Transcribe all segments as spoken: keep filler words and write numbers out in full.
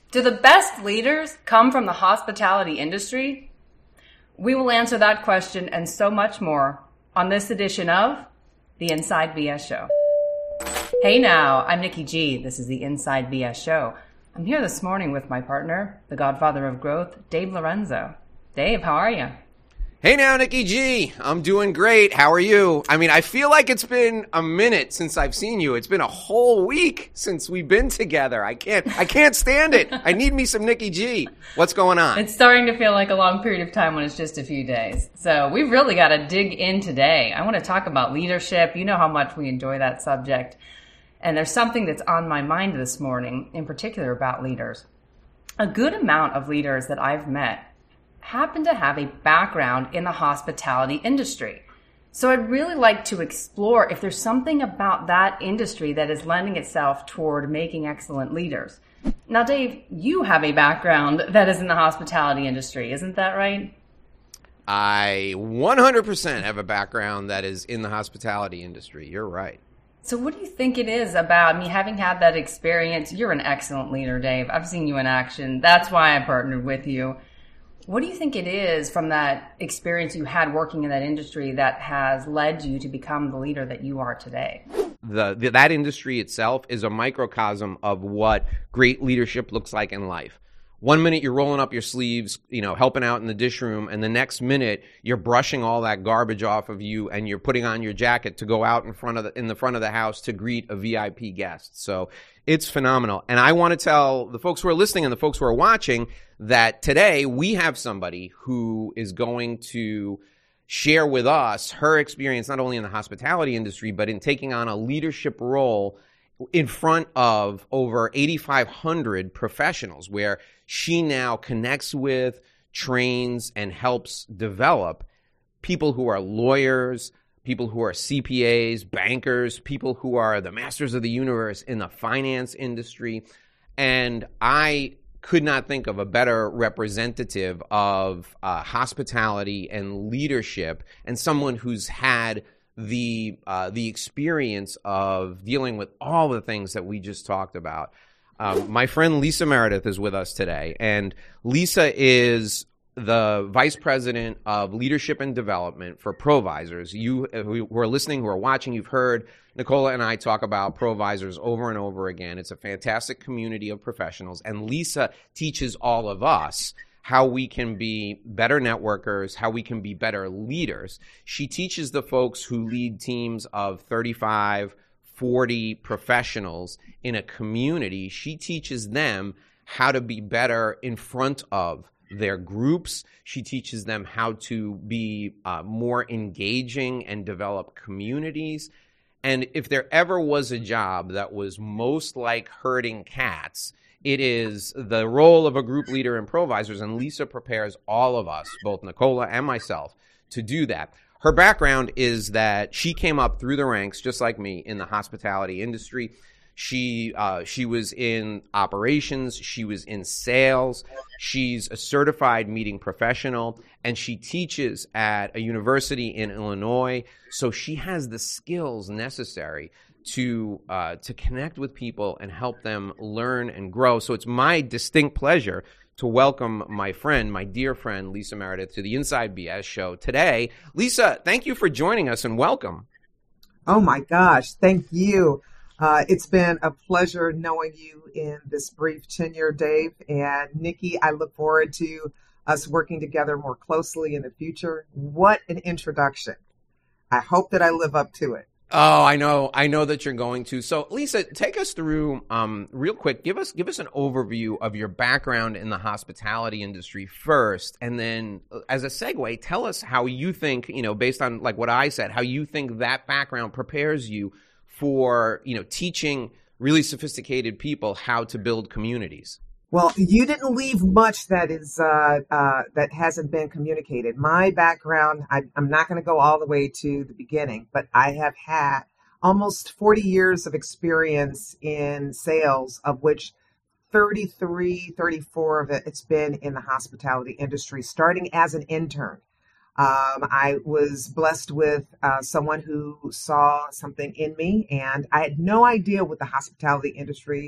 Do the best leaders come from the hospitality industry? We will answer that question and so much more on this edition of the Inside B S Show. Hey now, I'm Nikki G. This is the Inside B S Show. I'm here this morning with my partner, the godfather of growth, Dave Lorenzo. Dave, how are you? Hey now, Nikki G. I'm doing great. How are you? I mean, I feel like it's been a minute since I've seen you. It's been a whole week since we've been together. I can't, I can't stand it. I need me some Nikki G. What's going on? It's starting to feel like a long period of time when it's just a few days. So we've really got to dig in today. I want to talk about leadership. You know how much we enjoy that subject. And there's something that's on my mind this morning, in particular about leaders. A good amount of leaders that I've met happen to have a background in the hospitality industry. So I'd really like to explore if there's something about that industry that is lending itself toward making excellent leaders. Now, Dave, you have a background that is in the hospitality industry, isn't that right? I one hundred percent have a background that is in the hospitality industry. You're right. So what do you think it is about, I mean, having had that experience? You're an excellent leader, Dave. I've seen you in action. That's why I partnered with you. What do you think it is from that experience you had working in that industry that has led you to become the leader that you are today? The, the that industry itself is a microcosm of what great leadership looks like in life. One minute you're rolling up your sleeves, you know, helping out in the dish room, and the next minute you're brushing all that garbage off of you and you're putting on your jacket to go out in front of the, in the front of the house to greet a V I P guest. So it's phenomenal. And I want to tell the folks who are listening and the folks who are watching that today we have somebody who is going to share with us her experience not only in the hospitality industry, but in taking on a leadership role in front of over eighty-five hundred professionals, where she now connects with, trains, and helps develop people who are lawyers, people who are C P As, bankers, people who are the masters of the universe in the finance industry. And I could not think of a better representative of uh, hospitality and leadership, and someone who's had the uh, the experience of dealing with all the things that we just talked about. Um, my friend Lisa Meredith is with us today, and Lisa is the Vice President of Leadership and Development for Provisors. You who are listening, who are watching, you've heard Nicola and I talk about Provisors over and over again. It's a fantastic community of professionals, and Lisa teaches all of us how we can be better networkers, how we can be better leaders. She teaches the folks who lead teams of thirty-five, forty professionals in a community. She teaches them how to be better in front of their groups. She teaches them how to be uh, more engaging and develop communities. And if there ever was a job that was most like herding cats, it is the role of a group leader in Provisors, and Lisa prepares all of us, both Nicola and myself, to do that. Her background is that she came up through the ranks, just like me, in the hospitality industry. She uh, she was in operations. She was in sales. She's a certified meeting professional, and she teaches at a university in Illinois. So she has the skills necessary to uh, to connect with people and help them learn and grow. So it's my distinct pleasure to welcome my friend, my dear friend, Lisa Meredith, to the Inside B S Show today. Lisa, thank you for joining us and welcome. Oh my gosh, thank you. Uh, it's been a pleasure knowing you in this brief tenure, Dave. And Nikki, I look forward to us working together more closely in the future. What an introduction. I hope that I live up to it. Oh, I know. I know that you're going to. So, Lisa, take us through um, real quick. Give us give us an overview of your background in the hospitality industry first, and then as a segue, tell us how you think, you know, based on like what I said, how you think that background prepares you for, you know, teaching really sophisticated people how to build communities. Well, you didn't leave much that is uh, uh, that hasn't been communicated. My background, I, I'm not going to go all the way to the beginning, but I have had almost forty years of experience in sales, of which thirty-three, thirty-four of it, it's been in the hospitality industry, starting as an intern. Um, I was blessed with uh, someone who saw something in me, and I had no idea what the hospitality industry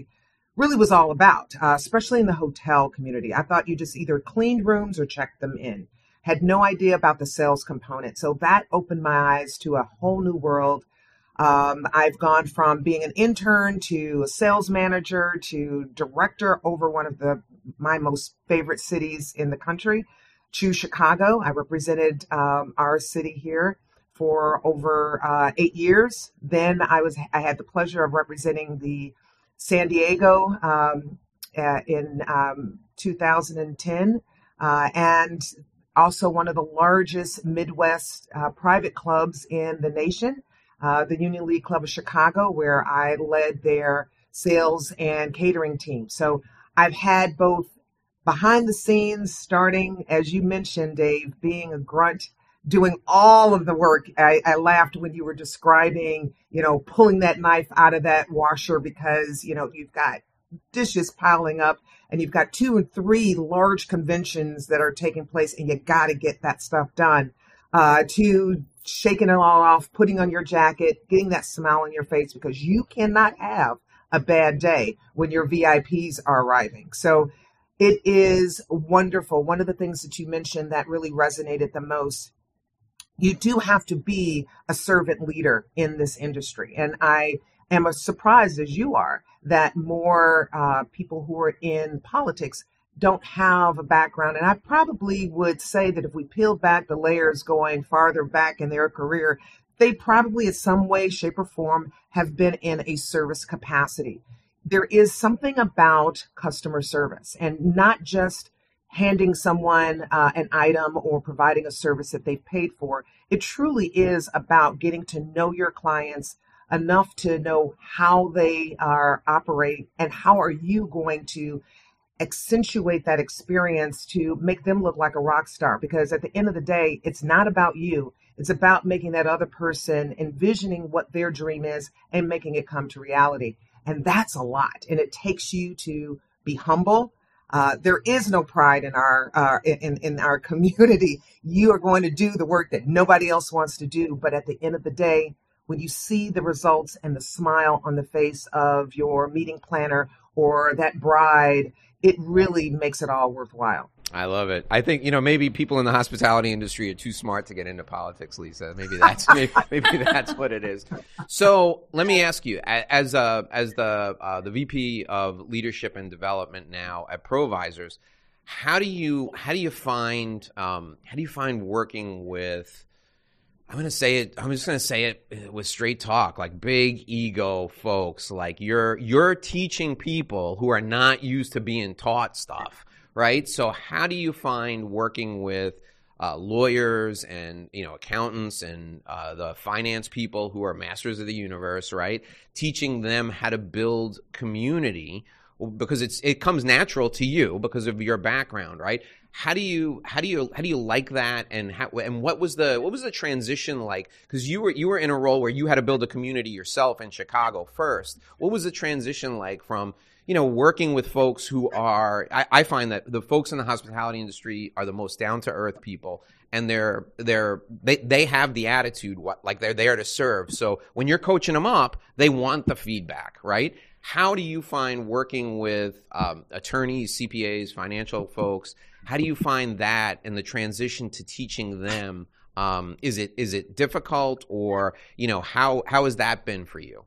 really was all about, uh, especially in the hotel community. I thought you just either cleaned rooms or checked them in. Had no idea about the sales component. So that opened my eyes to a whole new world. Um, I've gone from being an intern to a sales manager to director over one of the my most favorite cities in the country, to Chicago. I represented um, our city here for over uh, eight years. Then I was I had the pleasure of representing the San Diego um, uh, in um, two thousand ten, uh, and also one of the largest Midwest uh, private clubs in the nation, uh, the Union League Club of Chicago, where I led their sales and catering team. So I've had both behind the scenes, starting, as you mentioned, Dave, being a grunt, doing all of the work. I, I laughed when you were describing, you know, pulling that knife out of that washer because, you know, you've got dishes piling up and you've got two and three large conventions that are taking place and you got to get that stuff done, uh, to shaking it all off, putting on your jacket, getting that smile on your face because you cannot have a bad day when your V I Ps are arriving. So it is wonderful. One of the things that you mentioned that really resonated the most, you do have to be a servant leader in this industry. And I am as surprised as you are that more uh, people who are in politics don't have a background. And I probably would say that if we peeled back the layers going farther back in their career, they probably in some way, shape, or form have been in a service capacity. There is something about customer service and not just handing someone uh, an item or providing a service that they've paid for. It truly is about getting to know your clients enough to know how they are operate and how are you going to accentuate that experience to make them look like a rock star. Because at the end of the day, it's not about you. It's about making that other person envisioning what their dream is and making it come to reality. And that's a lot. And it takes you to be humble. Uh, there is no pride in our uh, in in our community. You are going to do the work that nobody else wants to do. But at the end of the day, when you see the results and the smile on the face of your meeting planner or that bride, it really makes it all worthwhile. I love it. I think, you know, maybe people in the hospitality industry are too smart to get into politics, Lisa. Maybe that's maybe, maybe that's what it is. So let me ask you, as uh, as the uh, the V P of Leadership and Development now at Provisors, how do you how do you find um, how do you find working with, I'm going to say it, I'm just going to say it with straight talk, like big ego folks, like you're you're teaching people who are not used to being taught stuff. Right. So how do you find working with uh, lawyers and, you know, accountants and uh, the finance people who are masters of the universe, right? Teaching them how to build community because it's it comes natural to you because of your background, right? How do you how do you how do you like that, and how and what was the what was the transition like? Because you were you were in a role where you had to build a community yourself in Chicago first. What was the transition like from, you know, working with folks who are, I, I find that the folks in the hospitality industry are the most down to earth people, and they're, they're, they, they have the attitude, what, like they're there to serve. So when you're coaching them up, they want the feedback, right? How do you find working with um, attorneys, C P As, financial folks? How do you find that and the transition to teaching them? Um, is it, is it difficult, or, you know, how, how has that been for you?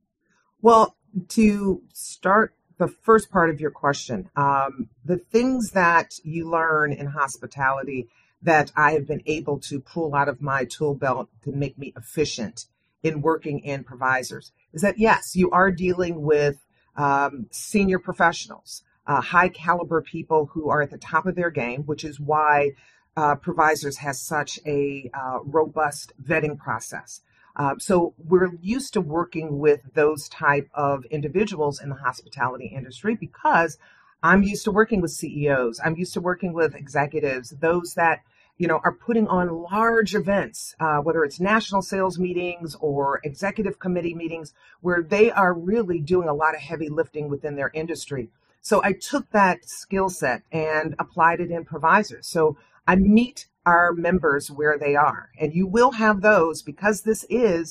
Well, to start the first part of your question, um, the things that you learn in hospitality that I have been able to pull out of my tool belt to make me efficient in working in Provisors is that, yes, you are dealing with um, senior professionals, uh, high caliber people who are at the top of their game, which is why uh, Provisors has such a uh, robust vetting process. Uh, so we're used to working with those type of individuals in the hospitality industry because I'm used to working with C E Os. I'm used to working with executives, those that, you know, are putting on large events, uh, whether it's national sales meetings or executive committee meetings, where they are really doing a lot of heavy lifting within their industry. So I took that skill set and applied it in Provisors. So I meet our members where they are. And you will have those, because this is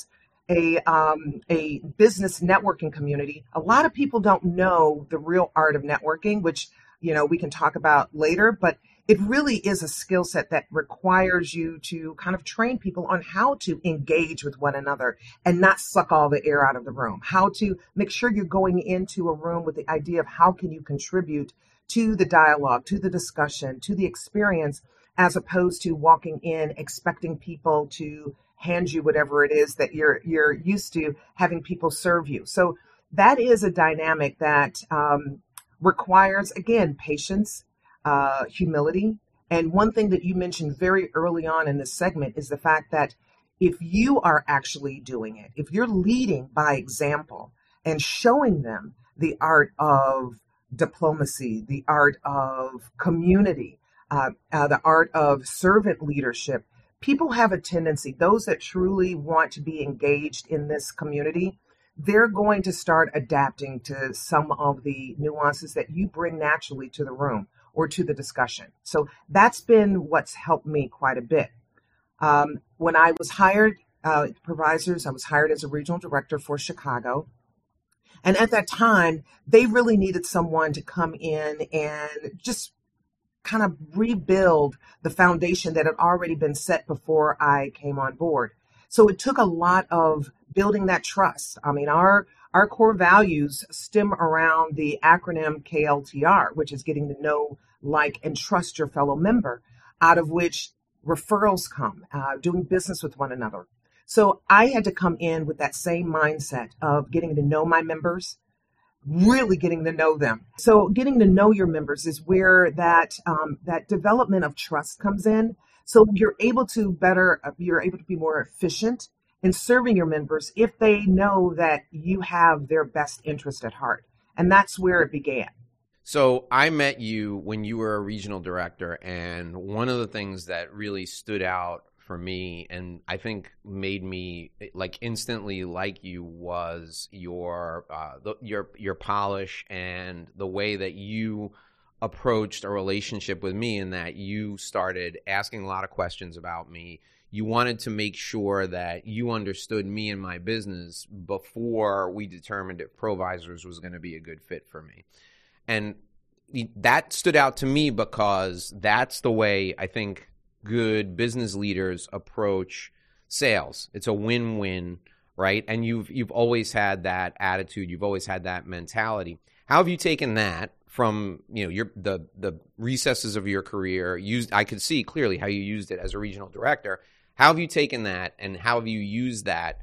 a um, a business networking community, a lot of people don't know the real art of networking, which, you know, we can talk about later, but it really is a skill set that requires you to kind of train people on how to engage with one another and not suck all the air out of the room, how to make sure you're going into a room with the idea of how can you contribute to the dialogue, to the discussion, to the experience, as opposed to walking in expecting people to hand you whatever it is that you're you're used to having people serve you. So that is a dynamic that um, requires, again, patience, uh, humility. And one thing that you mentioned very early on in this segment is the fact that if you are actually doing it, if you're leading by example and showing them the art of diplomacy, the art of community, uh, uh, the art of servant leadership, people have a tendency, those that truly want to be engaged in this community, they're going to start adapting to some of the nuances that you bring naturally to the room or to the discussion. So that's been what's helped me quite a bit. Um, when I was hired, uh, Provisors, I was hired as a regional director for Chicago. And at that time, they really needed someone to come in and just kind of rebuild the foundation that had already been set before I came on board. So it took a lot of building that trust. I mean, our our core values stem around the acronym K L T R, which is getting to know, like, and trust your fellow member, out of which referrals come, uh, doing business with one another. So I had to come in with that same mindset of getting to know my members, really getting to know them. So getting to know your members is where that um, that development of trust comes in. So you're able to better, you're able to be more efficient in serving your members if they know that you have their best interest at heart. And that's where it began. So I met you when you were a regional director, and one of the things that really stood out for me and I think made me like instantly like you was your uh, the, your your polish and the way that you approached a relationship with me, in that you started asking a lot of questions about me. You wanted to make sure that you understood me and my business before we determined if Provisors was going to be a good fit for me. And that stood out to me because that's the way I think good business leaders approach sales. It's a win-win, right? And you've you've always had that attitude. You've always had that mentality. How have you taken that from, you know, your the the recesses of your career? Used, I could see clearly how you used it as a regional director. How have you taken that, and how have you used that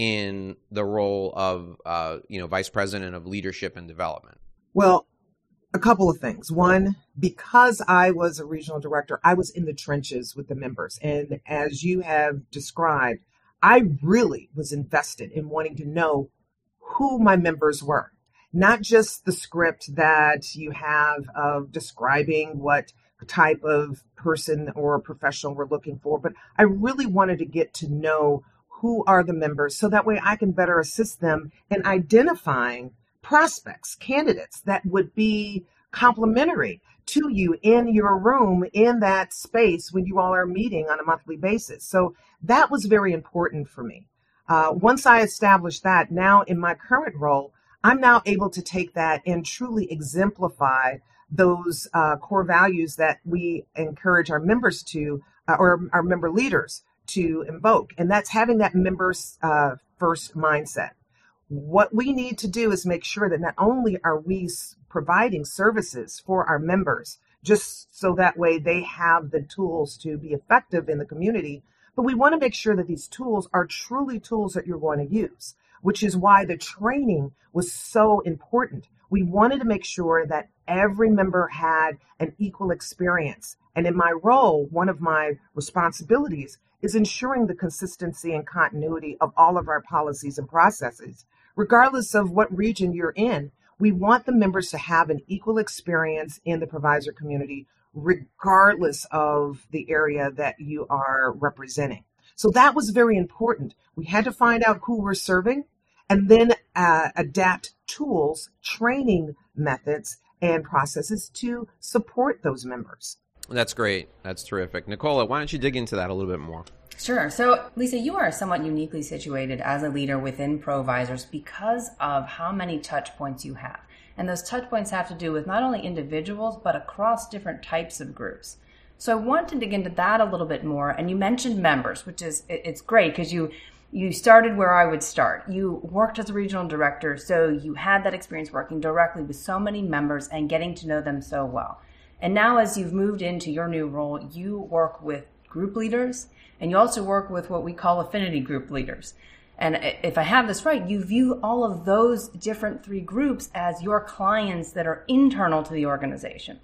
in the role of, uh, you know, vice president of leadership and development? Well, a couple of things. One, because I was a regional director, I was in the trenches with the members. And as you have described, I really was invested in wanting to know who my members were, not just the script that you have of describing what type of person or professional we're looking for, but I really wanted to get to know who are the members so that way I can better assist them in identifying prospects, candidates that would be complementary to you in your room, in that space when you all are meeting on a monthly basis. So that was very important for me. Uh, once I established that, now in my current role, I'm now able to take that and truly exemplify those uh, core values that we encourage our members to, uh, or our member leaders to invoke. And that's having that members uh, first mindset. What we need to do is make sure that not only are we providing services for our members, just so that way they have the tools to be effective in the community, but we want to make sure that these tools are truly tools that you're going to use, which is why the training was so important. We wanted to make sure that every member had an equal experience. And in my role, one of my responsibilities is ensuring the consistency and continuity of all of our policies and processes. Regardless of what region you're in, we want the members to have an equal experience in the provider community, regardless of the area that you are representing. So that was very important. We had to find out who we're serving and then uh, adapt tools, training methods, and processes to support those members. That's great. That's terrific. Nicola, why don't you dig into that a little bit more? Sure. So, Lisa, you are somewhat uniquely situated as a leader within Provisors because of how many touch points you have. And those touch points have to do with not only individuals, but across different types of groups. So I want to dig into that a little bit more. And you mentioned members, which is, it's great because you you started where I would start. You worked as a regional director, so you had that experience working directly with so many members and getting to know them so well. And now as you've moved into your new role, you work with group leaders, and you also work with what we call affinity group leaders. And if I have this right, you view all of those different three groups as your clients that are internal to the organization.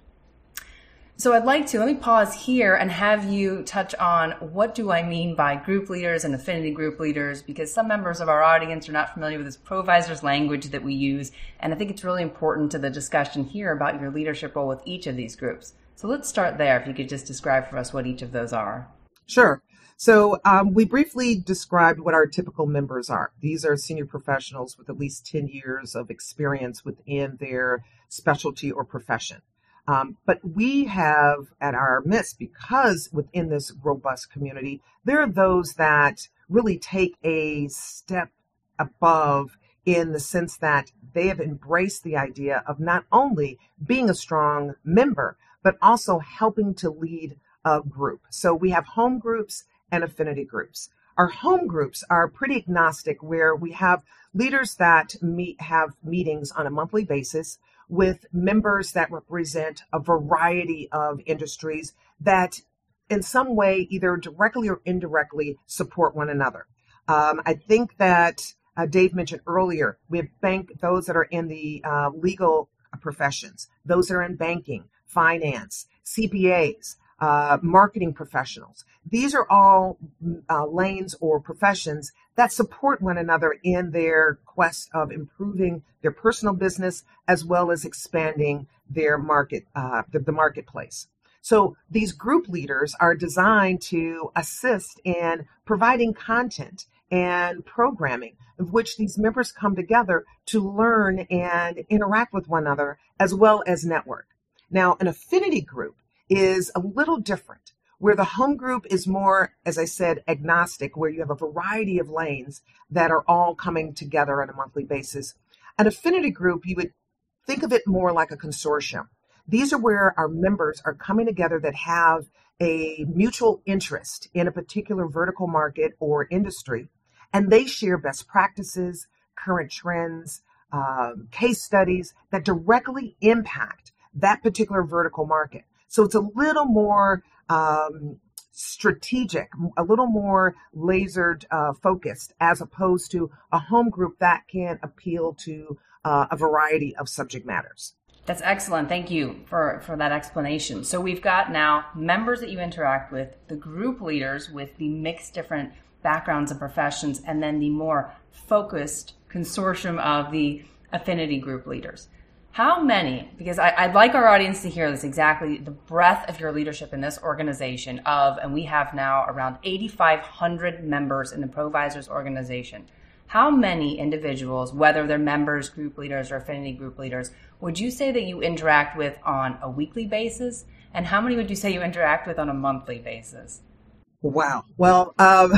So I'd like to, let me pause here and have you touch on what do I mean by group leaders and affinity group leaders, because some members of our audience are not familiar with this Provisors language that we use. And I think it's really important to the discussion here about your leadership role with each of these groups. So let's start there. If you could just describe for us what each of those are. Sure. So um, we briefly described what our typical members are. These are senior professionals with at least ten years of experience within their specialty or profession. Um, but we have at our midst, because within this robust community, there are those that really take a step above in the sense that they have embraced the idea of not only being a strong member, but also helping to lead a group. So we have home groups and affinity groups. Our home groups are pretty agnostic, where we have leaders that meet, have meetings on a monthly basis with members that represent a variety of industries that in some way, either directly or indirectly, support one another. Um, I think that uh, Dave mentioned earlier, we have bank, those that are in the uh, legal professions, those that are in banking, finance, C P As, uh, marketing professionals. These are all uh, lanes or professions that support one another in their quest of improving their personal business as well as expanding their market, uh, the, the marketplace. So these group leaders are designed to assist in providing content and programming of which these members come together to learn and interact with one another as well as network. Now, an affinity group is a little different, where the home group is more, as I said, agnostic, where you have a variety of lanes that are all coming together on a monthly basis. An affinity group, you would think of it more like a consortium. These are where our members are coming together that have a mutual interest in a particular vertical market or industry, and they share best practices, current trends, um, case studies that directly impact that particular vertical market. So it's a little more um, strategic, a little more lasered uh, focused, as opposed to a home group that can appeal to uh, a variety of subject matters. That's excellent. Thank you for, for that explanation. So we've got now members that you interact with, the group leaders with the mixed different backgrounds and professions, and then the more focused consortium of the affinity group leaders. How many, because I, I'd like our audience to hear this exactly, the breadth of your leadership in this organization of, and we have now around eighty-five hundred members in the Provisors organization. How many individuals, whether they're members, group leaders, or affinity group leaders, would you say that you interact with on a weekly basis? And how many would you say you interact with on a monthly basis? Wow. Well, um,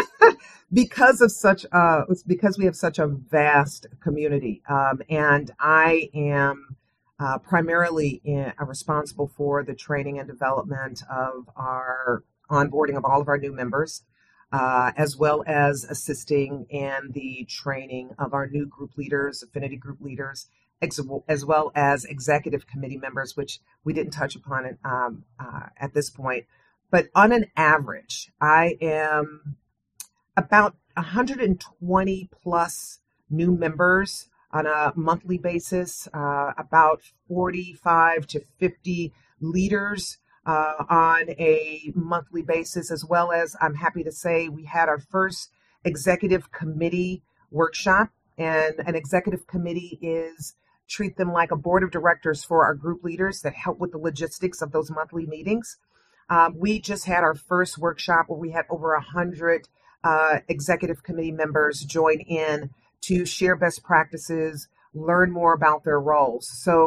because of such, uh, because we have such a vast community, um, and I am uh, primarily in, uh, responsible for the training and development of our onboarding of all of our new members, uh, as well as assisting in the training of our new group leaders, affinity group leaders, ex- as well as executive committee members, which we didn't touch upon it um, uh, at this point. But on an average, I am about one hundred twenty plus new members on a monthly basis, uh, about forty-five to fifty leaders uh, on a monthly basis, as well as I'm happy to say we had our first executive committee workshop. And an executive committee is treat them like a board of directors for our group leaders that help with the logistics of those monthly meetings. Um, we just had our first workshop where we had over one hundred uh, executive committee members join in to share best practices, learn more about their roles. So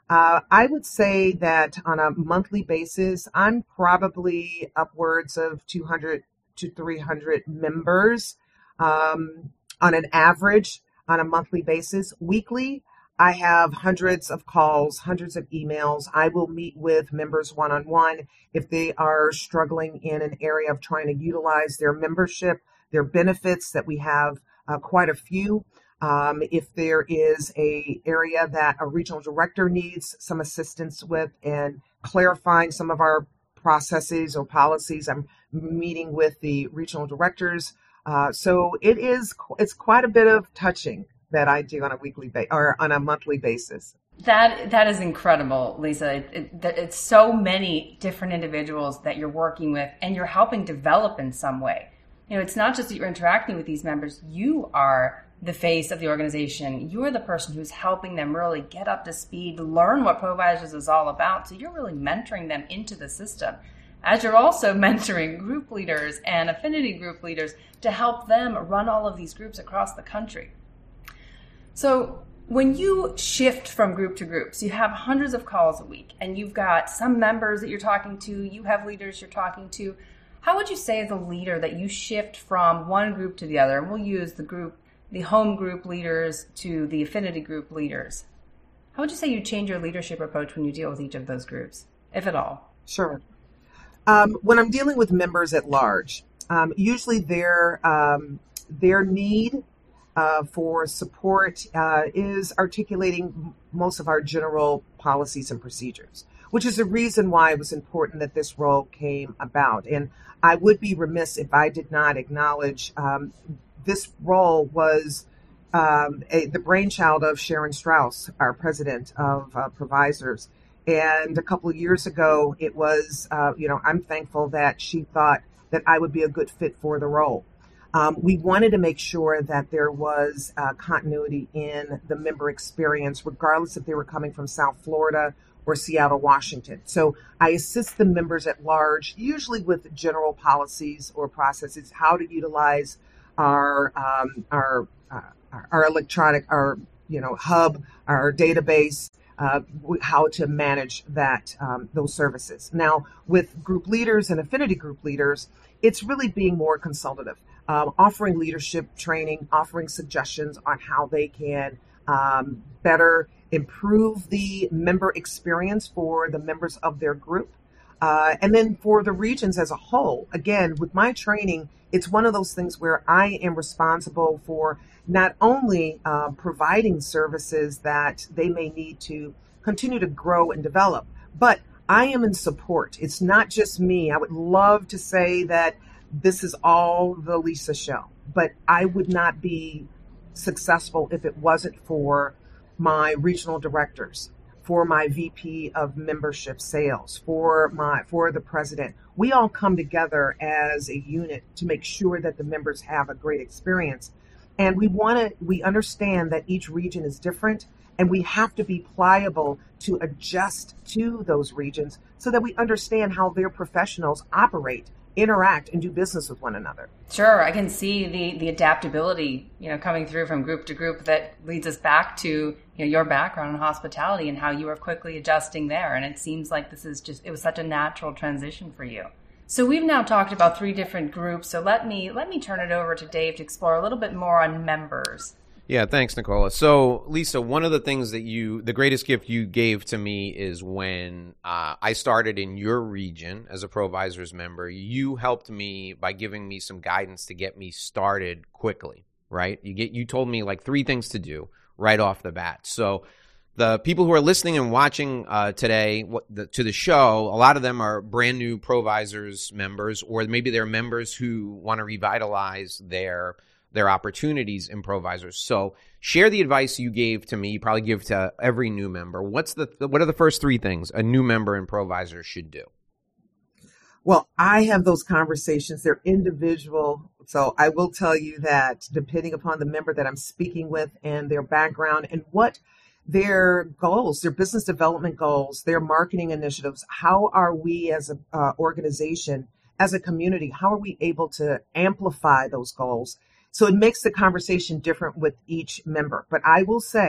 Uh, I would say that on a monthly basis, I'm probably upwards of two hundred to three hundred members um, on an average on a monthly basis. Weekly, I have hundreds of calls, hundreds of emails. I will meet with members one on one if they are struggling in an area of trying to utilize their membership, their benefits that we have uh, quite a few. Um, if there is a area that a regional director needs some assistance with and clarifying some of our processes or policies, I'm meeting with the regional directors. Uh, so it is it's quite a bit of touching that I do on a weekly ba- or on a monthly basis. That that is incredible, Lisa. It, it, it's so many different individuals that you're working with and you're helping develop in some way. You know, it's not just that you're interacting with these members. You are the face of the organization. You're the person who's helping them really get up to speed, learn what Provisors is all about. So you're really mentoring them into the system, as you're also mentoring group leaders and affinity group leaders to help them run all of these groups across the country. So when you shift from group to groups, you have hundreds of calls a week, and you've got some members that you're talking to, you have leaders you're talking to. How would you say as a leader that you shift from one group to the other? And we'll use the group, the home group leaders to the affinity group leaders. How would you say you change your leadership approach when you deal with each of those groups, if at all? Sure. Um, when I'm dealing with members at large, um, usually their um, their need uh, for support uh, is articulating most of our general policies and procedures, which is the reason why it was important that this role came about. And I would be remiss if I did not acknowledge um, this role was um, a, the brainchild of Sharon Strauss, our president of uh, Provisors. And a couple of years ago, it was, uh, you know, I'm thankful that she thought that I would be a good fit for the role. Um, we wanted to make sure that there was uh, continuity in the member experience, regardless if they were coming from South Florida or Seattle, Washington. So I assist the members at large, usually with general policies or processes, how to utilize our um, our, uh, our electronic, our you know hub, our database, uh, how to manage that um, those services. Now, with group leaders and affinity group leaders, it's really being more consultative, um, offering leadership training, offering suggestions on how they can um, better improve the member experience for the members of their group. Uh, and then for the regions as a whole, again, with my training, it's one of those things where I am responsible for not only uh, providing services that they may need to continue to grow and develop, but I am in support. It's not just me. I would love to say that this is all the Lisa show, but I would not be successful if it wasn't for my regional directors, for my V P of membership sales, for my for the president. We all come together as a unit to make sure that the members have a great experience. And we want to, we understand that each region is different, and we have to be pliable to adjust to those regions so that we understand how their professionals operate, interact, and do business with one another. Sure, I can see the the adaptability, you know, coming through from group to group that leads us back to, you know, your background in hospitality and how you are quickly adjusting there. And it seems like this is just, it was such a natural transition for you. So we've now talked about three different groups. So let me let me turn it over to Dave to explore a little bit more on members. Yeah, thanks, Nicola. So, Lisa, one of the things that you, the greatest gift you gave to me is when uh, I started in your region as a Provisors member. You helped me by giving me some guidance to get me started quickly, right? You get, you told me like three things to do right off the bat. So, the people who are listening and watching uh, today what, the, to the show, a lot of them are brand new Provisors members, or maybe they're members who want to revitalize their their opportunities in Provisors. So share the advice you gave to me, you probably give to every new member. What's the what are the first three things a new member in Provisors should do? Well, I have those conversations. They're individual. So I will tell you that depending upon the member that I'm speaking with and their background and what their goals, their business development goals, their marketing initiatives, how are we as an uh, organization, as a community, how are we able to amplify those goals? So it makes the conversation different with each member. But I will say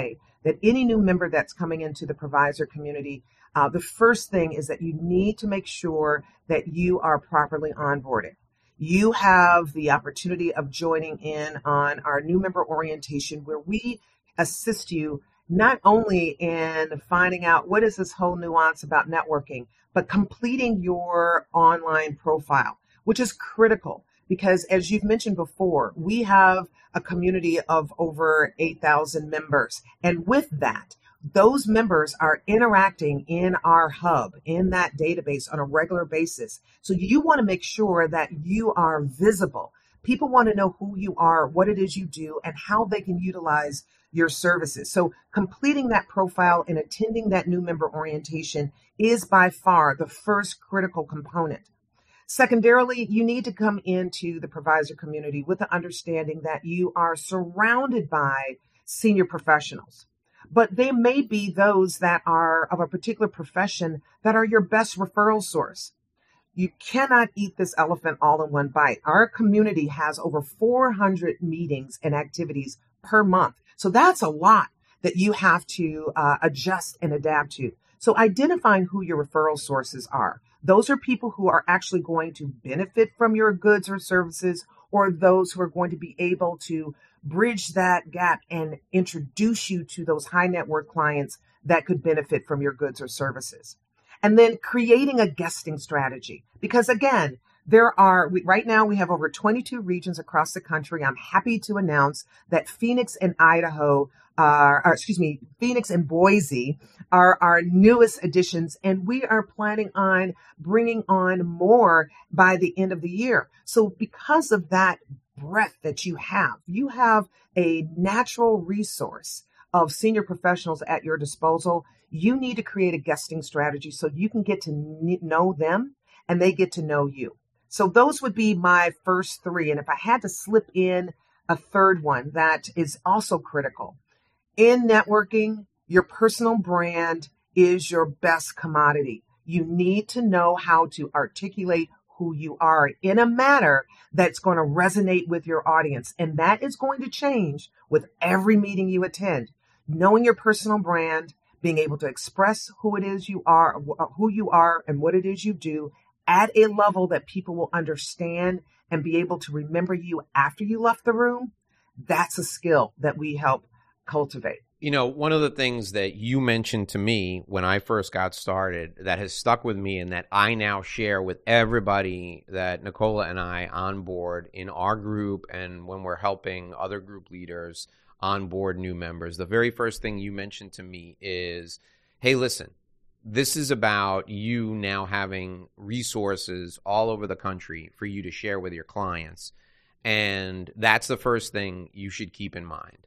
that any new member that's coming into the provisor community, uh, the first thing is that you need to make sure that you are properly onboarded. You have the opportunity of joining in on our new member orientation, where we assist you not only in finding out what is this whole nuance about networking, but completing your online profile, which is critical because, as you've mentioned before, we have a community of over eight thousand members. And with that, those members are interacting in our hub, in that database on a regular basis. So you want to make sure that you are visible. People want to know who you are, what it is you do, and how they can utilize your services. So completing that profile and attending that new member orientation is by far the first critical component. Secondarily, you need to come into the provisor community with the understanding that you are surrounded by senior professionals. But they may be those that are of a particular profession that are your best referral source. You cannot eat this elephant all in one bite. Our community has over four hundred meetings and activities per month. So that's a lot that you have to uh, adjust and adapt to. So identifying who your referral sources are. Those are people who are actually going to benefit from your goods or services, or those who are going to be able to bridge that gap and introduce you to those high net worth clients that could benefit from your goods or services. And then creating a guesting strategy, because again, there are, we, right now we have over twenty-two regions across the country. I'm happy to announce that Phoenix and Idaho, uh, or excuse me, Phoenix and Boise are our newest additions, and we are planning on bringing on more by the end of the year. So because of that breadth that you have, you have a natural resource of senior professionals at your disposal. You need to create a guesting strategy so you can get to know them and they get to know you. So those would be my first three. And if I had to slip in a third one that is also critical, in networking, your personal brand is your best commodity. You need to know how to articulate who you are in a manner that's going to resonate with your audience. And that is going to change with every meeting you attend. Knowing your personal brand, being able to express who it is you are, who you are and what it is you do at a level that people will understand and be able to remember you after you left the room. That's a skill that we help cultivate. You know, one of the things that you mentioned to me when I first got started that has stuck with me and that I now share with everybody that Nicola and I onboard in our group and when we're helping other group leaders onboard new members, the very first thing you mentioned to me is, hey, listen, this is about you now having resources all over the country for you to share with your clients. And that's the first thing you should keep in mind.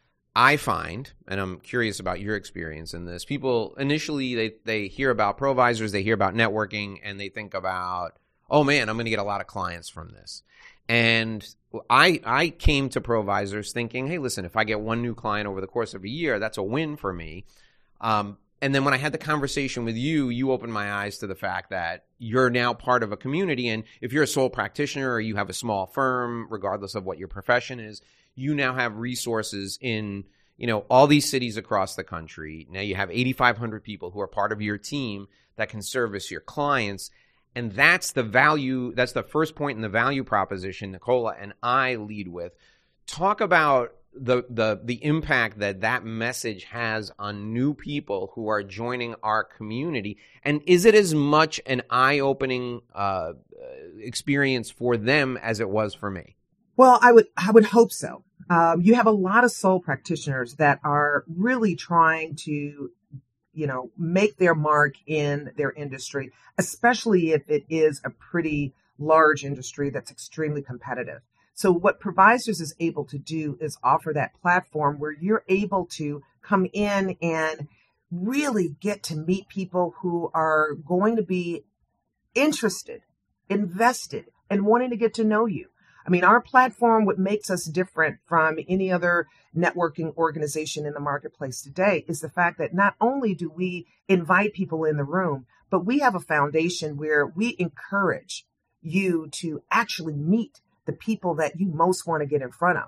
I find, and I'm curious about your experience in this, people initially, they, they hear about provisors, they hear about networking, and they think about, oh man, I'm going to get a lot of clients from this. And I I came to provisors thinking, hey, listen, if I get one new client over the course of a year, that's a win for me. Um, and then when I had the conversation with you, you opened my eyes to the fact that you're now part of a community. And if you're a sole practitioner or you have a small firm, regardless of what your profession is, you now have resources in, you know, all these cities across the country. Now you have eighty-five hundred people who are part of your team that can service your clients. And that's the value, that's the first point in the value proposition Nicola and I lead with. Talk about the the the impact that that message has on new people who are joining our community. And is it as much an eye-opening uh, experience for them as it was for me? Well, I would I would hope so. Um, you have a lot of sole practitioners that are really trying to, you know, make their mark in their industry, especially if it is a pretty large industry that's extremely competitive. So what Provisors is able to do is offer that platform where you're able to come in and really get to meet people who are going to be interested, invested, and wanting to get to know you. I mean, our platform, what makes us different from any other networking organization in the marketplace today is the fact that not only do we invite people in the room, but we have a foundation where we encourage you to actually meet the people that you most want to get in front of.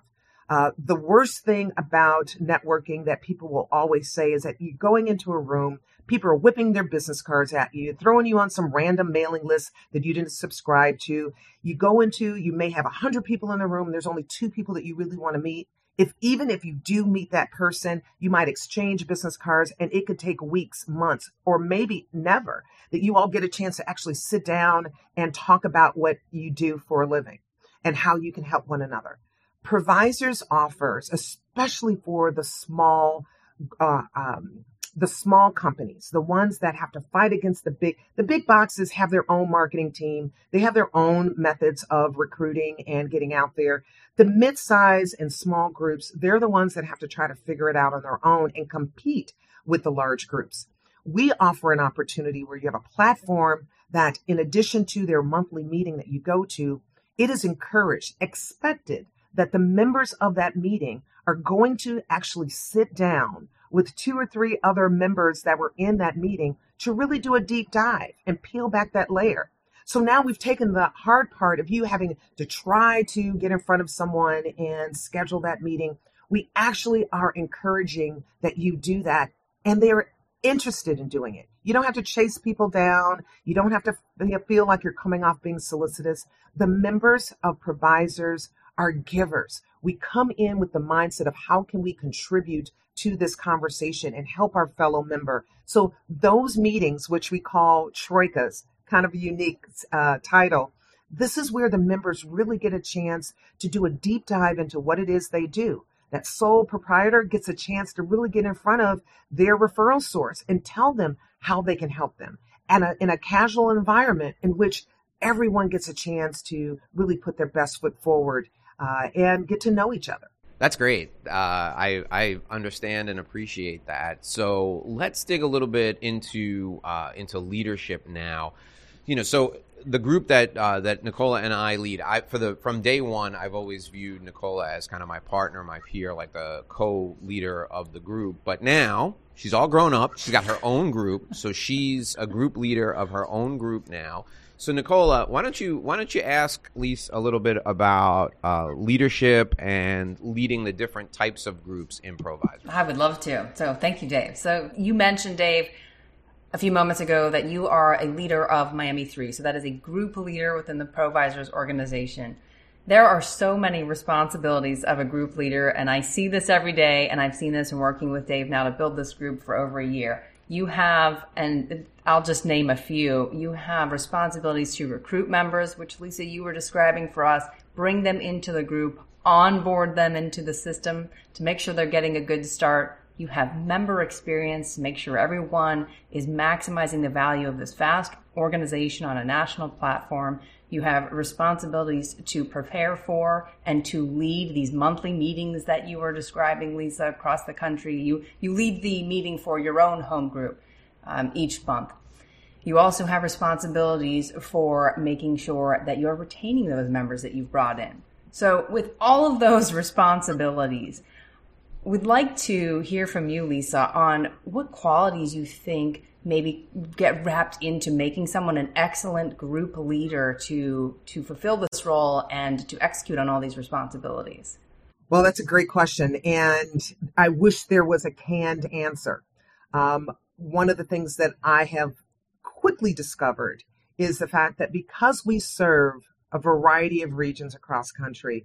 Uh, the worst thing about networking that people will always say is that you're going into a room, people are whipping their business cards at you, throwing you on some random mailing list that you didn't subscribe to. You go into, you may have one hundred people in the room, and there's only two people that you really want to meet. If even if you do meet that person, you might exchange business cards, and it could take weeks, months, or maybe never that you all get a chance to actually sit down and talk about what you do for a living and how you can help one another. Provisors offers, especially for the small, uh, um, the small companies, the ones that have to fight against the big, the big boxes have their own marketing team. They have their own methods of recruiting and getting out there. The mid-size and small groups, they're the ones that have to try to figure it out on their own and compete with the large groups. We offer an opportunity where you have a platform that, in addition to their monthly meeting that you go to, it is encouraged, expected that the members of that meeting are going to actually sit down with two or three other members that were in that meeting to really do a deep dive and peel back that layer. So now we've taken the hard part of you having to try to get in front of someone and schedule that meeting. We actually are encouraging that you do that, and they're interested in doing it. You don't have to chase people down. You don't have to feel like you're coming off being solicitous. The members of Provisors are givers. We come in with the mindset of how can we contribute to this conversation and help our fellow member. So those meetings, which we call troikas, kind of a unique uh, title, this is where the members really get a chance to do a deep dive into what it is they do. That sole proprietor gets a chance to really get in front of their referral source and tell them how they can help them, and a, in a casual environment in which everyone gets a chance to really put their best foot forward uh, and get to know each other. That's great. Uh, I I understand and appreciate that. So let's dig a little bit into uh, into leadership now. You know, so the group that uh, that Nicola and I lead, I for the from day one, I've always viewed Nicola as kind of my partner, my peer, like the co-leader of the group. But now she's all grown up. She's got her own group, so she's a group leader of her own group now. So Nicola, why don't you why don't you ask Lisa a little bit about uh, leadership and leading the different types of groups in Provisors? I would love to. So thank you, Dave. So you mentioned, Dave, a few moments ago that you are a leader of Miami three. So that is a group leader within the Provisors organization. There are so many responsibilities of a group leader, and I see this every day, and I've seen this in working with Dave now to build this group for over a year. You have, and I'll just name a few, you have responsibilities to recruit members, which Lisa, you were describing for us, bring them into the group, onboard them into the system to make sure they're getting a good start. You have member experience to make sure everyone is maximizing the value of this vast organization on a national platform. You have responsibilities to prepare for and to lead these monthly meetings that you were describing, Lisa, across the country. You, you lead the meeting for your own home group um, each month. You also have responsibilities for making sure that you're retaining those members that you've brought in. So with all of those responsibilities, we'd like to hear from you, Lisa, on what qualities you think maybe get wrapped into making someone an excellent group leader to to fulfill this role and to execute on all these responsibilities. Well, that's a great question, and I wish there was a canned answer. Um, one of the things that I have quickly discovered is the fact that because we serve a variety of regions across country,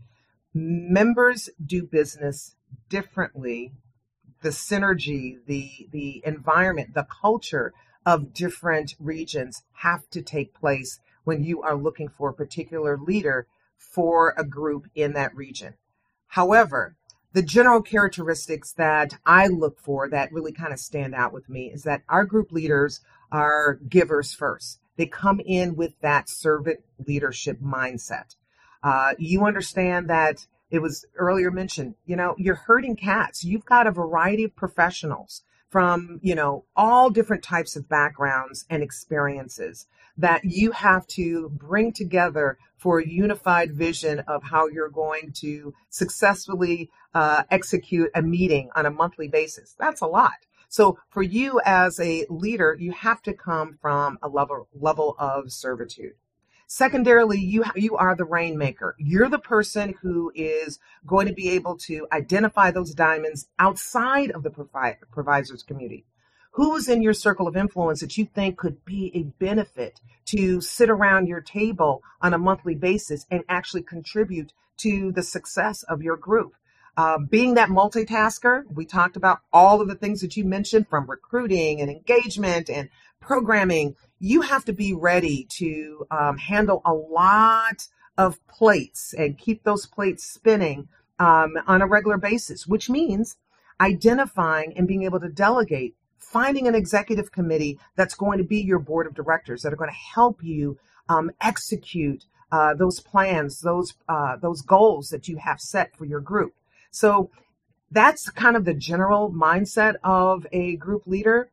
members do business differently. The synergy, the the environment, the culture of different regions have to take place when you are looking for a particular leader for a group in that region. However, the general characteristics that I look for that really kind of stand out with me is that our group leaders are givers first. They come in with that servant leadership mindset. Uh, you understand that it was earlier mentioned, you know, you're herding cats. You've got a variety of professionals from, you know, all different types of backgrounds and experiences that you have to bring together for a unified vision of how you're going to successfully uh, execute a meeting on a monthly basis. That's a lot. So for you as a leader, you have to come from a level level of servitude. Secondarily, you you are the rainmaker. You're the person who is going to be able to identify those diamonds outside of the provi- provider's community. Who's in your circle of influence that you think could be a benefit to sit around your table on a monthly basis and actually contribute to the success of your group? Uh, being that multitasker, we talked about all of the things that you mentioned, from recruiting and engagement and programming. You have to be ready to um, handle a lot of plates and keep those plates spinning um, on a regular basis, which means identifying and being able to delegate, finding an executive committee that's going to be your board of directors that are going to help you um, execute uh, those plans, those uh, those goals that you have set for your group. So that's kind of the general mindset of a group leader.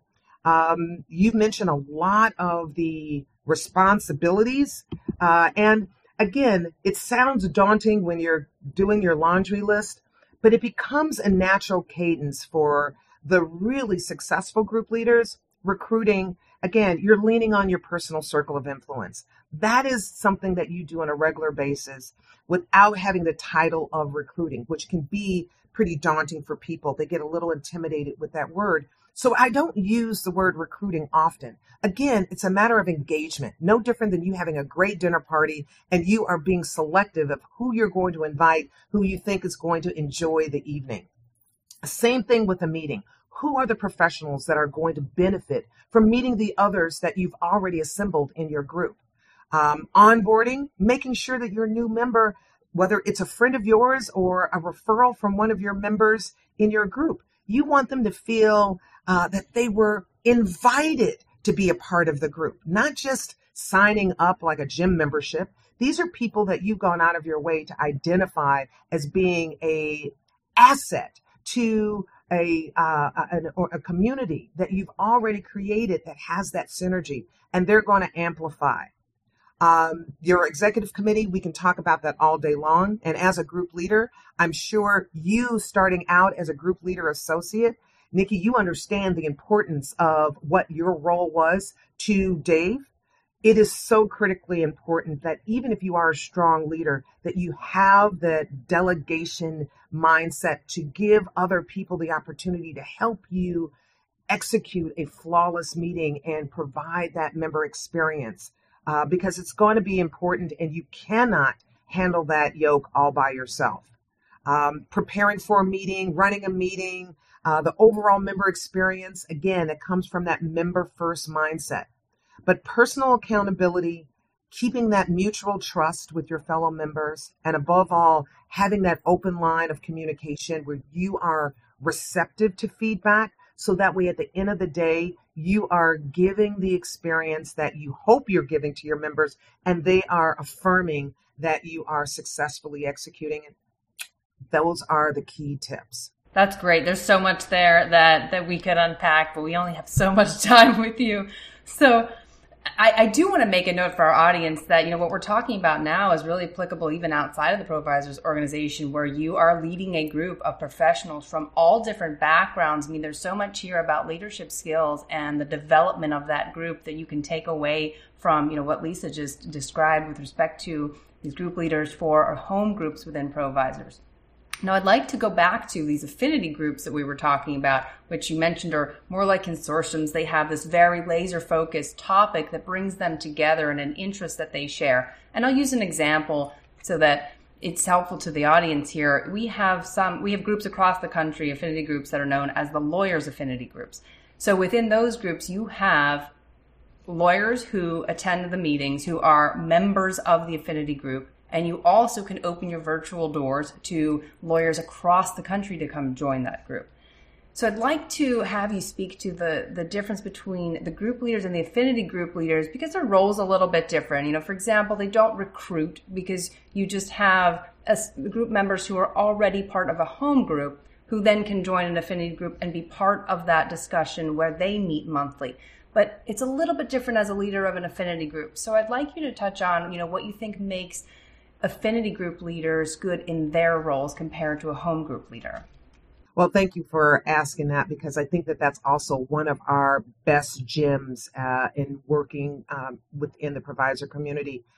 Um, you've mentioned a lot of the responsibilities. Uh, and again, it sounds daunting when you're doing your laundry list, but it becomes a natural cadence for the really successful group leaders. Recruiting, again, you're leaning on your personal circle of influence. That is something that you do on a regular basis without having the title of recruiting, which can be pretty daunting for people. They get a little intimidated with that word. So I don't use the word recruiting often. Again, it's a matter of engagement, no different than you having a great dinner party and you are being selective of who you're going to invite, who you think is going to enjoy the evening. Same thing with a meeting. Who are the professionals that are going to benefit from meeting the others that you've already assembled in your group? Um, onboarding, making sure that your new member, whether it's a friend of yours or a referral from one of your members in your group, you want them to feel uh, that they were invited to be a part of the group, not just signing up like a gym membership. These are people that you've gone out of your way to identify as being a asset to a, uh, a, or a community that you've already created that has that synergy, and they're going to amplify. Um, your executive committee, we can talk about that all day long. And as a group leader, I'm sure you starting out as a group leader associate, Nikki, you understand the importance of what your role was to Dave. It is so critically important that even if you are a strong leader, that you have the delegation mindset to give other people the opportunity to help you execute a flawless meeting and provide that member experience. Uh, because it's going to be important and you cannot handle that yoke all by yourself. Um, preparing for a meeting, running a meeting, uh, the overall member experience, again, it comes from that member first mindset. But personal accountability, keeping that mutual trust with your fellow members, and above all, having that open line of communication where you are receptive to feedback, so that way at the end of the day, you are giving the experience that you hope you're giving to your members, and they are affirming that you are successfully executing it. Those are the key tips. That's great. There's so much there that, that we could unpack, but we only have so much time with you. So I, I do want to make a note for our audience that, you know, what we're talking about now is really applicable even outside of the ProAdvisors organization, where you are leading a group of professionals from all different backgrounds. I mean, there's so much here about leadership skills and the development of that group that you can take away from, you know, what Lisa just described with respect to these group leaders for our home groups within ProAdvisors. Now, I'd like to go back to these affinity groups that we were talking about, which you mentioned are more like consortiums. They have this very laser-focused topic that brings them together and an interest that they share. And I'll use an example so that it's helpful to the audience here. We have some, we have groups across the country, affinity groups that are known as the lawyers' affinity groups. So within those groups, you have lawyers who attend the meetings who are members of the affinity group. And you also can open your virtual doors to lawyers across the country to come join that group. So I'd like to have you speak to the, the difference between the group leaders and the affinity group leaders, because their roles are a little bit different. You know, for example, they don't recruit because you just have a, group members who are already part of a home group who then can join an affinity group and be part of that discussion where they meet monthly. But it's a little bit different as a leader of an affinity group. So I'd like you to touch on, you know, what you think makes affinity group leaders good in their roles compared to a home group leader. Well, thank you for asking that, because I think that that's also one of our best gems uh, in working um, within the provider community.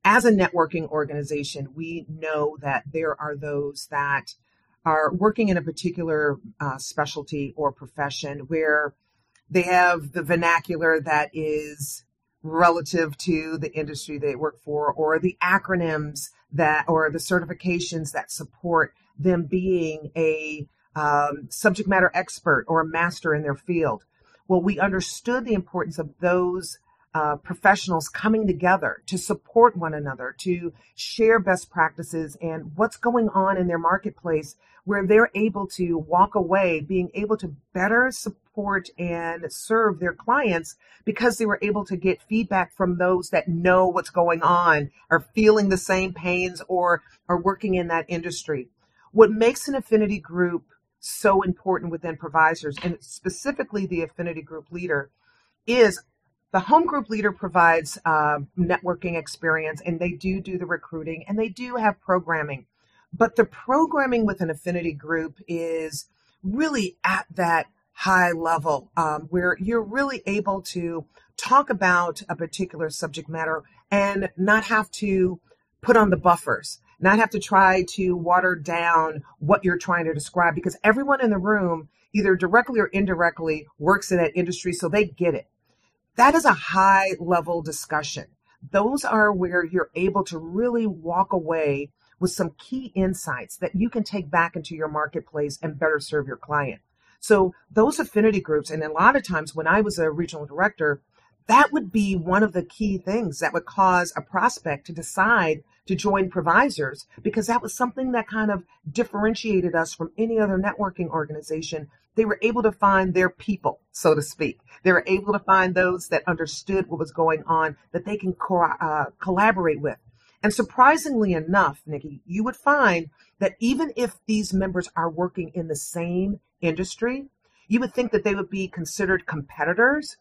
as a networking organization, we know that there are those that are working in a particular uh, specialty or profession where they have the vernacular that is relative to the industry they work for, or the acronyms that, or the certifications that support them being a um, subject matter expert or a master in their field. Well, we understood the importance of those uh, professionals coming together to support one another, to share best practices and what's going on in their marketplace, where they're able to walk away being able to better support and serve their clients because they were able to get feedback from those that know what's going on, are feeling the same pains, or are working in that industry. What makes an affinity group so important within provisors, and specifically the affinity group leader, is the home group leader provides uh, networking experience, and they do do the recruiting, and they do have programming. But the programming with an affinity group is really at that high level um, where you're really able to talk about a particular subject matter and not have to put on the buffers, not have to try to water down what you're trying to describe, because everyone in the room, either directly or indirectly, works in that industry, so they get it. That is a high level discussion. Those are where you're able to really walk away with some key insights that you can take back into your marketplace and better serve your client. So those affinity groups, and a lot of times when I was a regional director, that would be one of the key things that would cause a prospect to decide to join Provisors, because that was something that kind of differentiated us from any other networking organization. They were able to find their people, so to speak. They were able to find those that understood what was going on, that they can co- uh, collaborate with. And surprisingly enough, Nikki, you would find that even if these members are working in the same industry, you would think that they would be considered competitors.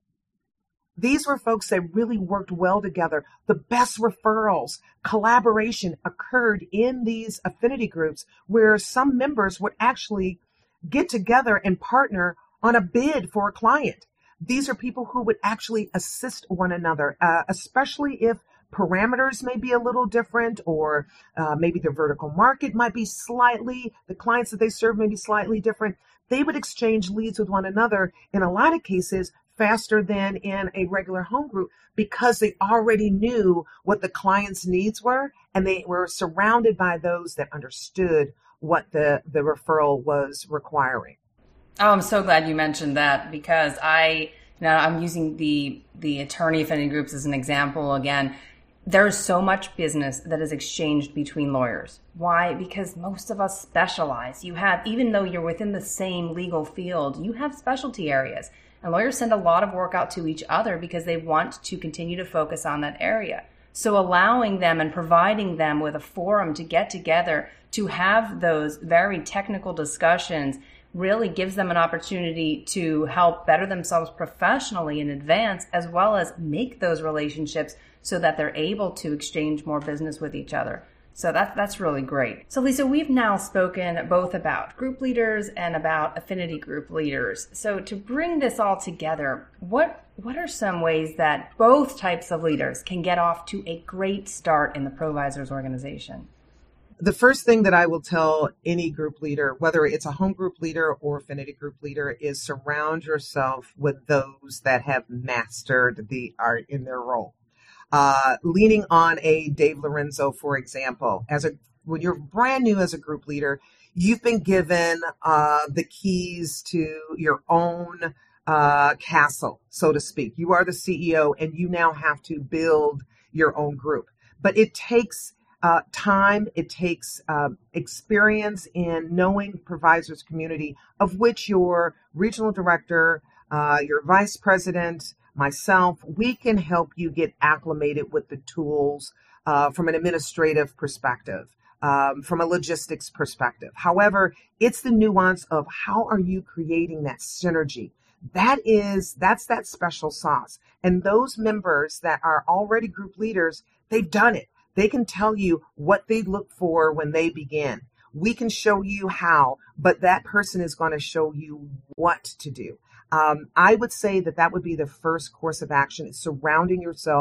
These were folks that really worked well together. The best referrals, collaboration occurred in these affinity groups, where some members would actually get together and partner on a bid for a client. These are people who would actually assist one another, uh, especially if parameters may be a little different, or uh, maybe the vertical market might be slightly, the clients that they serve may be slightly different. They would exchange leads with one another in a lot of cases faster than in a regular home group, because they already knew what the client's needs were, and they were surrounded by those that understood what the, the referral was requiring. Oh, I'm so glad you mentioned that, because I, now I'm using the, the attorney affinity groups as an example again. There's so much business that is exchanged between lawyers. Why? Because most of us specialize. You have, even though you're within the same legal field, you have specialty areas. And lawyers send a lot of work out to each other because they want to continue to focus on that area. So allowing them and providing them with a forum to get together to have those very technical discussions really gives them an opportunity to help better themselves professionally in advance, as well as make those relationships so that they're able to exchange more business with each other. So that, that's really great. So Lisa, we've now spoken both about group leaders and about affinity group leaders. So to bring this all together, what what are some ways that both types of leaders can get off to a great start in the Provisors organization? The first thing that I will tell any group leader, whether it's a home group leader or affinity group leader, is surround yourself with those that have mastered the art in their role. Uh, leaning on a Dave Lorenzo, for example, as a when you're brand new as a group leader, you've been given uh, the keys to your own uh, castle, so to speak. You are the C E O, and you now have to build your own group. But it takes uh, time, it takes uh, experience in knowing Provisors community, of which your regional director, uh, your vice president, myself, we can help you get acclimated with the tools uh, from an administrative perspective, um, from a logistics perspective. However, it's the nuance of how are you creating that synergy. That is, that's that special sauce. And those members that are already group leaders, they've done it. They can tell you what they look for when they begin. We can show you how, but that person is going to show you what to do. Um, I would say that that would be the first course of action, is surrounding yourself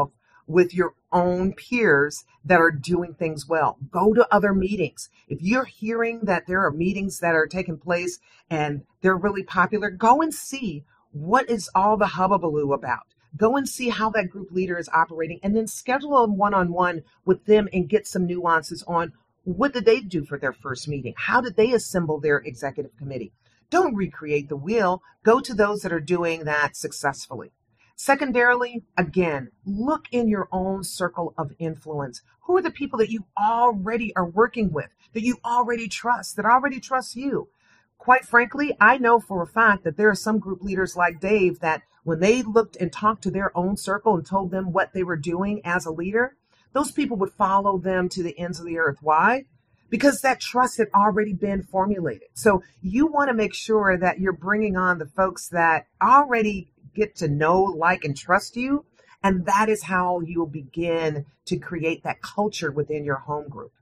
with your own peers that are doing things well. Go to other meetings. If you're hearing that there are meetings that are taking place and they're really popular, go and see what is all the hubbubaloo about. Go and see how that group leader is operating, and then schedule a one-on-one with them and get some nuances on what did they do for their first meeting? How did they assemble their executive committee? Don't recreate the wheel. Go to those that are doing that successfully. Secondarily, again, look in your own circle of influence. Who are the people that you already are working with, that you already trust, that already trust you? Quite frankly, I know for a fact that there are some group leaders like Dave that when they looked and talked to their own circle and told them what they were doing as a leader, those people would follow them to the ends of the earth. Why? Because that trust had already been formulated. So you want to make sure that you're bringing on the folks that already get to know, like, and trust you. And that is how you will begin to create that culture within your home group.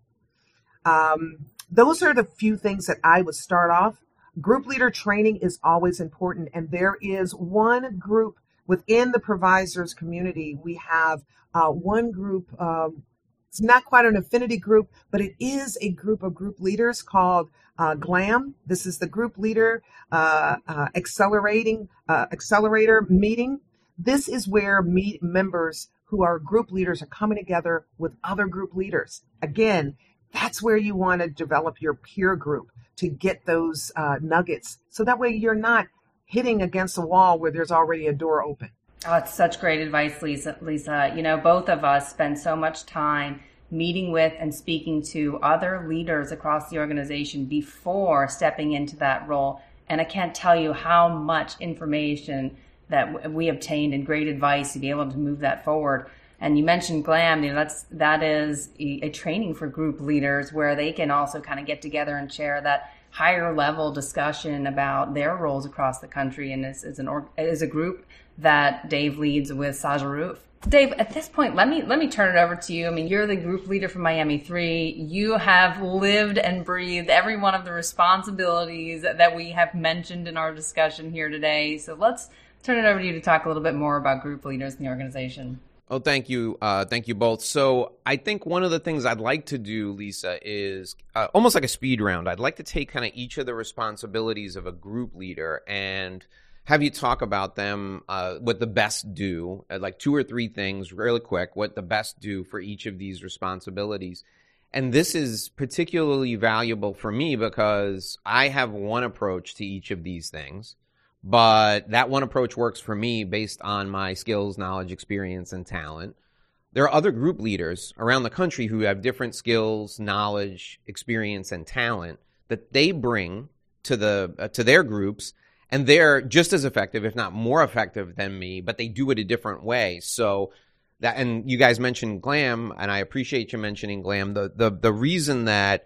Um, those are the few things that I would start off. Group leader training is always important. And there is one group within the Provisors community. We have uh, one group, um, it's not quite an affinity group, but it is a group of group leaders called uh, GLAM. This is the group leader uh, uh, accelerating uh, accelerator meeting. This is where meet members who are group leaders are coming together with other group leaders. Again, that's where you want to develop your peer group to get those uh, nuggets. So that way you're not hitting against a wall where there's already a door open. Oh, it's such great advice, Lisa. Lisa, you know, both of us spend so much time meeting with and speaking to other leaders across the organization before stepping into that role. And I can't tell you how much information that we obtained and great advice to be able to move that forward. And you mentioned GLAM, you know, that's, that is a, a training for group leaders where they can also kind of get together and share that higher level discussion about their roles across the country. And as, as an org, as a group that Dave leads with Saja Roof. Dave, at this point, let me let me turn it over to you. I mean, you're the group leader for Miami three. You have lived and breathed every one of the responsibilities that we have mentioned in our discussion here today. So let's turn it over to you to talk a little bit more about group leaders in the organization. Oh, thank you. Uh, thank you both. So I think one of the things I'd like to do, Lisa, is uh, almost like a speed round. I'd like to take kind of each of the responsibilities of a group leader and have you talk about them, uh, what the best do, uh, like two or three things really quick, what the best do for each of these responsibilities. And this is particularly valuable for me because I have one approach to each of these things. But that one approach works for me based on my skills, knowledge, experience, and talent. There are other group leaders around the country who have different skills, knowledge, experience, and talent that they bring to the uh, to their groups, and they're just as effective, if not more effective than me, but they do it a different way. So that, and you guys mentioned GLAM, and I appreciate you mentioning GLAM. The the the reason that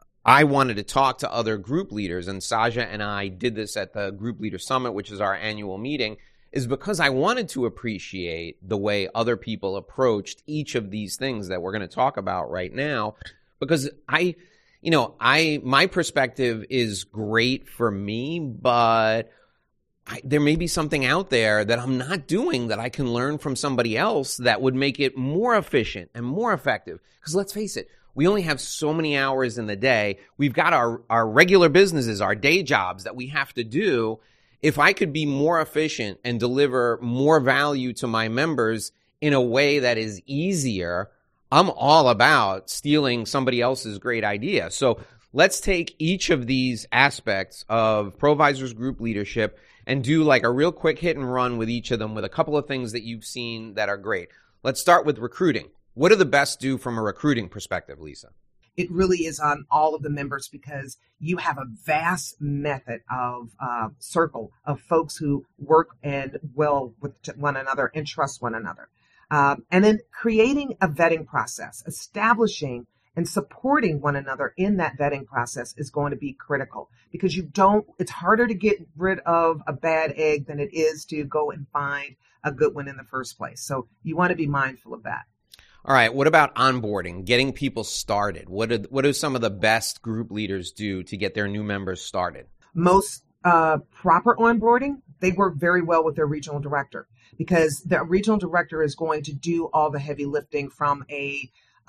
I wanted to talk to other group leaders, and Saja and I did this at the Group Leader Summit, which is our annual meeting, is because I wanted to appreciate the way other people approached each of these things that we're going to talk about right now. Because I, you know, I my perspective is great for me, but I, there may be something out there that I'm not doing that I can learn from somebody else that would make it more efficient and more effective. Because let's face it, we only have so many hours in the day. We've got our, our regular businesses, our day jobs that we have to do. If I could be more efficient and deliver more value to my members in a way that is easier, I'm all about stealing somebody else's great idea. So let's take each of these aspects of Provisors Group leadership and do like a real quick hit and run with each of them with a couple of things that you've seen that are great. Let's start with recruiting. What do the best do from a recruiting perspective, Lisa? It really is on all of the members because you have a vast method of uh, circle of folks who work and well with one another and trust one another. Um, and then creating a vetting process, establishing and supporting one another in that vetting process is going to be critical because you don't, it's harder to get rid of a bad egg than it is to go and find a good one in the first place. So you want to be mindful of that. All right. What about onboarding, getting people started? What do, what do some of the best group leaders do to get their new members started? Most uh, proper onboarding, they work very well with their regional director, because the regional director is going to do all the heavy lifting from a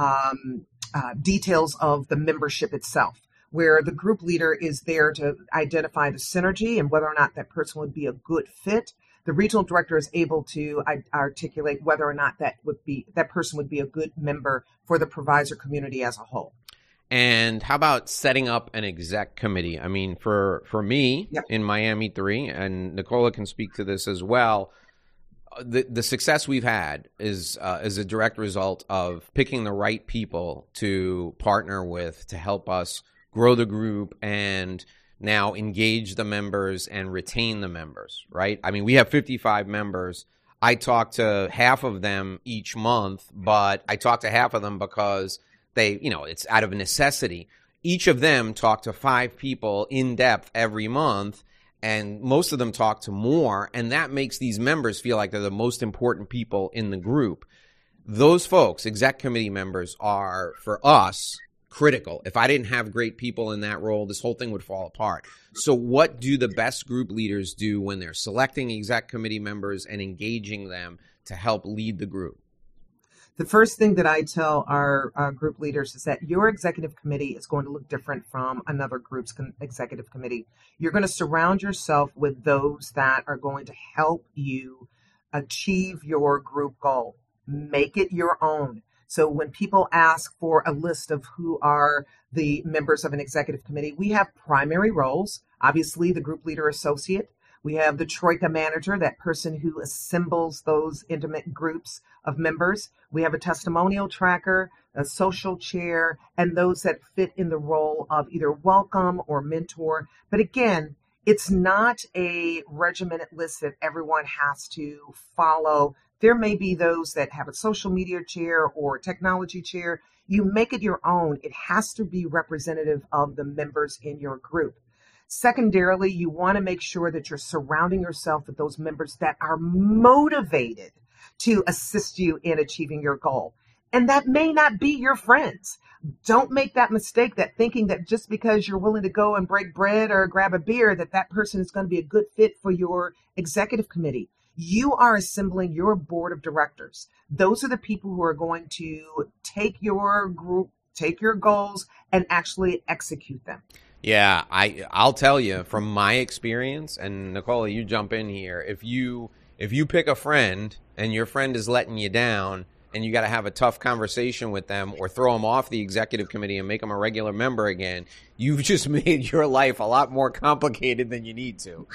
um, uh, details of the membership itself, where the group leader is there to identify the synergy and whether or not that person would be a good fit. The regional director is able to articulate whether or not that would be that person would be a good member for the provider community as a whole. And how about setting up an exec committee? I mean, for for me Yep. in Miami three, and Nicola can speak to this as well, the the success we've had is uh, is a direct result of picking the right people to partner with to help us grow the group and now engage the members and retain the members, right? I mean, we have fifty-five members. I talk to half of them each month, but I talk to half of them because they, you know, it's out of necessity. Each of them talk to five people in depth every month, and most of them talk to more, and that makes these members feel like they're the most important people in the group. Those folks, exec committee members, are, for us, critical. If I didn't have great people in that role, this whole thing would fall apart. So what do the best group leaders do when they're selecting exec committee members and engaging them to help lead the group? The first thing that I tell our uh, group leaders is that your executive committee is going to look different from another group's con- executive committee. You're going to surround yourself with those that are going to help you achieve your group goal. Make it your own. So when people ask for a list of who are the members of an executive committee, we have primary roles. Obviously, the group leader associate. We have the troika manager, that person who assembles those intimate groups of members. We have a testimonial tracker, a social chair, and those that fit in the role of either welcome or mentor. But again, it's not a regimented list that everyone has to follow. There may be those that have a social media chair or technology chair. You make it your own. It has to be representative of the members in your group. Secondarily, you want to make sure that you're surrounding yourself with those members that are motivated to assist you in achieving your goal. And that may not be your friends. Don't make that mistake that thinking that just because you're willing to go and break bread or grab a beer, that that person is going to be a good fit for your executive committee. You are assembling your board of directors. Those are the people who are going to take your group, take your goals, and actually execute them. Yeah, I I'll tell you from my experience, and Nicola, you jump in here. If you if you pick a friend and your friend is letting you down, and you got to have a tough conversation with them or throw them off the executive committee and make them a regular member again, you've just made your life a lot more complicated than you need to.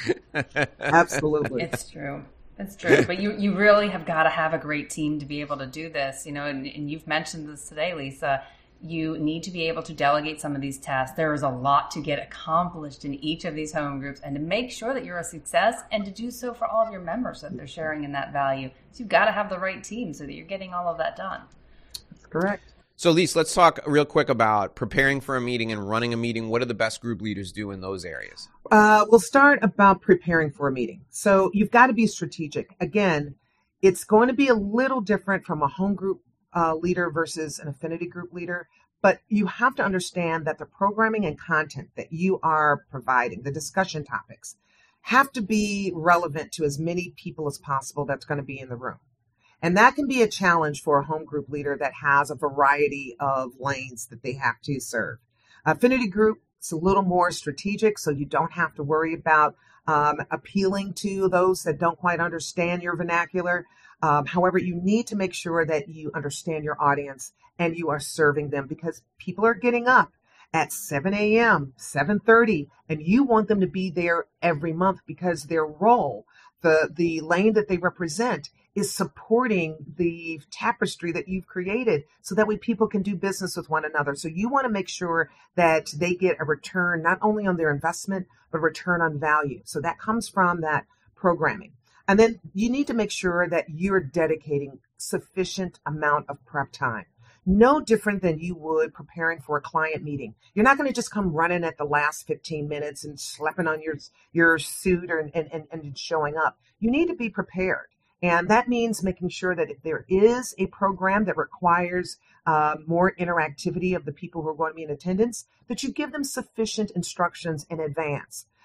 Absolutely, it's true. It's true. But you you really have got to have a great team to be able to do this. You know, and, and you've mentioned this today, Lisa. You need to be able to delegate some of these tasks. There is a lot to get accomplished in each of these home groups, and to make sure that you're a success and to do so for all of your members, so that they're sharing in that value. So you've got to have the right team so that you're getting all of that done. That's correct. So, Lisa, let's talk real quick about preparing for a meeting and running a meeting. What do the best group leaders do in those areas? Uh, we'll start about preparing for a meeting. So you've got to be strategic. Again, it's going to be a little different from a home group Uh, leader versus an affinity group leader, but you have to understand that the programming and content that you are providing, the discussion topics, have to be relevant to as many people as possible that's going to be in the room. And that can be a challenge for a home group leader that has a variety of lanes that they have to serve. Affinity group is a little more strategic, so you don't have to worry about um, appealing to those that don't quite understand your vernacular. Um, however, you need to make sure that you understand your audience and you are serving them, because people are getting up at seven a.m., seven thirty, and you want them to be there every month because their role, the, the lane that they represent, is supporting the tapestry that you've created so that way people can do business with one another. So you want to make sure that they get a return not only on their investment, but a return on value. So that comes from that programming. And then you need to make sure that you're dedicating sufficient amount of prep time. No different than you would preparing for a client meeting. You're not going to just come running at the last fifteen minutes and slapping on your, your suit or, and, and, and showing up. You need to be prepared. And that means making sure that if there is a program that requires uh, more interactivity of the people who are going to be in attendance, that you give them sufficient instructions in advance.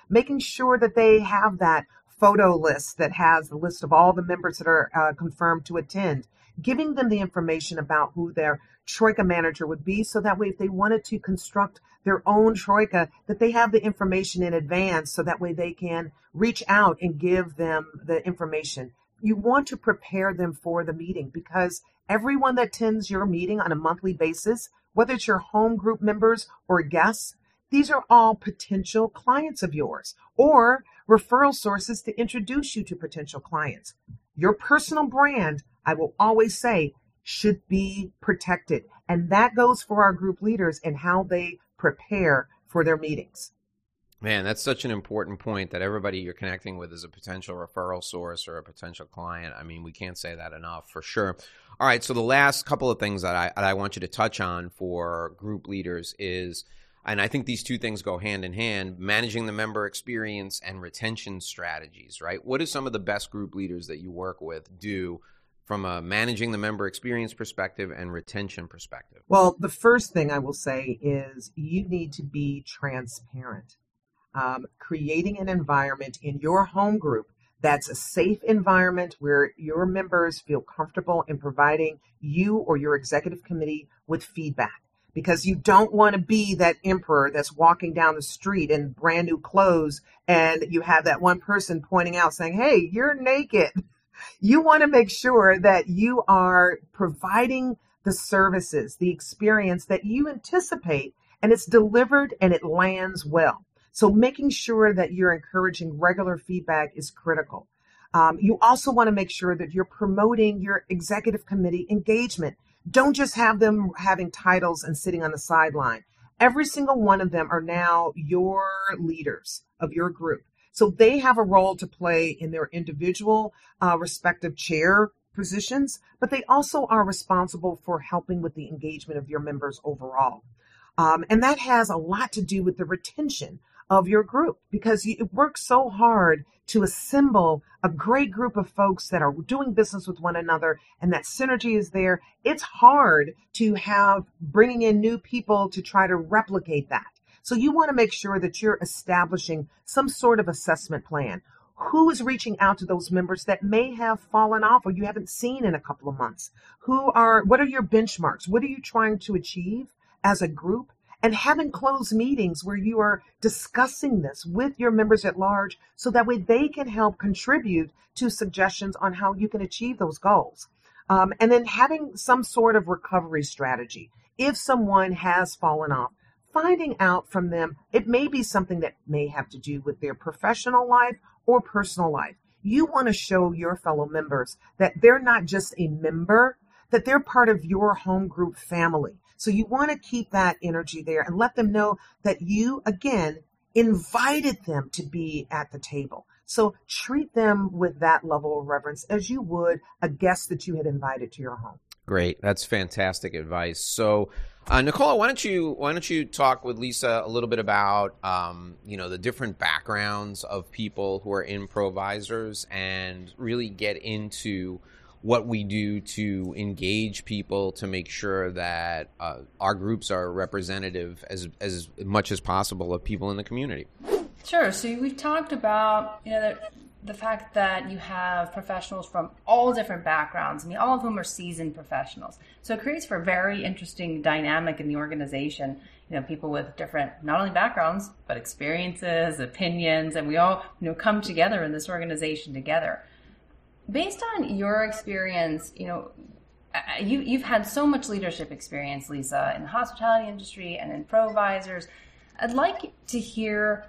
making sure that they have that photo list that has the list of all the members that are uh, confirmed to attend, giving them the information about who their Troika manager would be, so that way if they wanted to construct their own Troika, that they have the information in advance, so that way they can reach out and give them the information. You want to prepare them for the meeting, because everyone that attends your meeting on a monthly basis, whether it's your home group members or guests, these are all potential clients of yours or referral sources to introduce you to potential clients. Your personal brand, I will always say, should be protected. And that goes for our group leaders and how they prepare for their meetings. Man, that's such an important point, that everybody you're connecting with is a potential referral source or a potential client. I mean, we can't say that enough, for sure. All right, so the last couple of things that I, that I want you to touch on for group leaders is, and I think these two things go hand in hand, managing the member experience and retention strategies, right? What do some of the best group leaders that you work with do from a managing the member experience perspective and retention perspective? Well, the first thing I will say is you need to be transparent. Um, creating an environment in your home group that's a safe environment where your members feel comfortable in providing you or your executive committee with feedback. Because you don't want to be that emperor that's walking down the street in brand new clothes and you have that one person pointing out saying, hey, you're naked. You want to make sure that you are providing the services, the experience that you anticipate, and it's delivered and it lands well. So making sure that you're encouraging regular feedback is critical. Um, you also want to make sure that you're promoting your executive committee engagement. Don't just have them having titles and sitting on the sideline. Every single one of them are now your leaders of your group. So they have a role to play in their individual uh, respective chair positions, but they also are responsible for helping with the engagement of your members overall. Um, and that has a lot to do with the retention of your group, because you, it works so hard to assemble a great group of folks that are doing business with one another, and that synergy is there. It's hard to have bringing in new people to try to replicate that. So you want to make sure that you're establishing some sort of assessment plan. Who is reaching out to those members that may have fallen off or you haven't seen in a couple of months? Who are, what are your benchmarks? What are you trying to achieve as a group? And having closed meetings where you are discussing this with your members at large, so that way they can help contribute to suggestions on how you can achieve those goals. Um, and then having some sort of recovery strategy. If someone has fallen off, finding out from them, it may be something that may have to do with their professional life or personal life. You want to show your fellow members that they're not just a member, that they're part of your home group family. So you want to keep that energy there and let them know that you, again, invited them to be at the table. So treat them with that level of reverence as you would a guest that you had invited to your home. Great. That's fantastic advice. So, uh, Nicola, why don't you why don't you talk with Lisa a little bit about um, you know the different backgrounds of people who are improvisers, and really get into what we do to engage people to make sure that uh, our groups are representative as as much as possible of people in the community. Sure. So we've talked about, you know, the, the fact that you have professionals from all different backgrounds. I mean, all of whom are seasoned professionals. So it creates for a very interesting dynamic in the organization. You know, people with different, not only backgrounds, but experiences, opinions, and we all, you know, come together in this organization together. Based on your experience, you know, you, you've had so much leadership experience, Lisa, in the hospitality industry and improvisers. I'd like to hear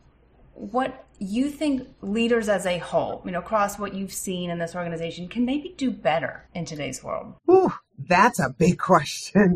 what you think leaders as a whole, you know, across what you've seen in this organization, can maybe do better in today's world. Ooh, that's a big question.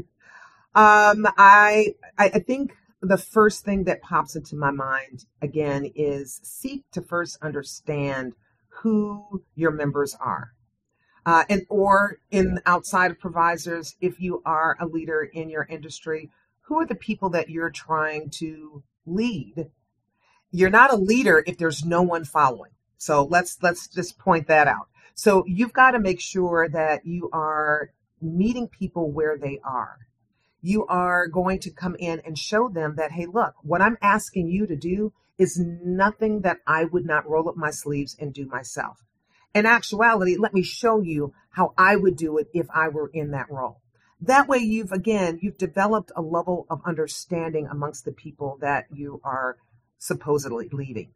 Um, I, I I think the first thing that pops into my mind, again, is seek to first understand who your members are. Uh, and or in outside of providers, if you are a leader in your industry, who are the people that you're trying to lead? You're not a leader if there's no one following. So let's let's just point that out. So you've got to make sure that you are meeting people where they are. You are going to come in and show them that, hey, look, what I'm asking you to do is nothing that I would not roll up my sleeves and do myself. In actuality, let me show you how I would do it if I were in that role. That way you've, again, you've developed a level of understanding amongst the people that you are supposedly leading.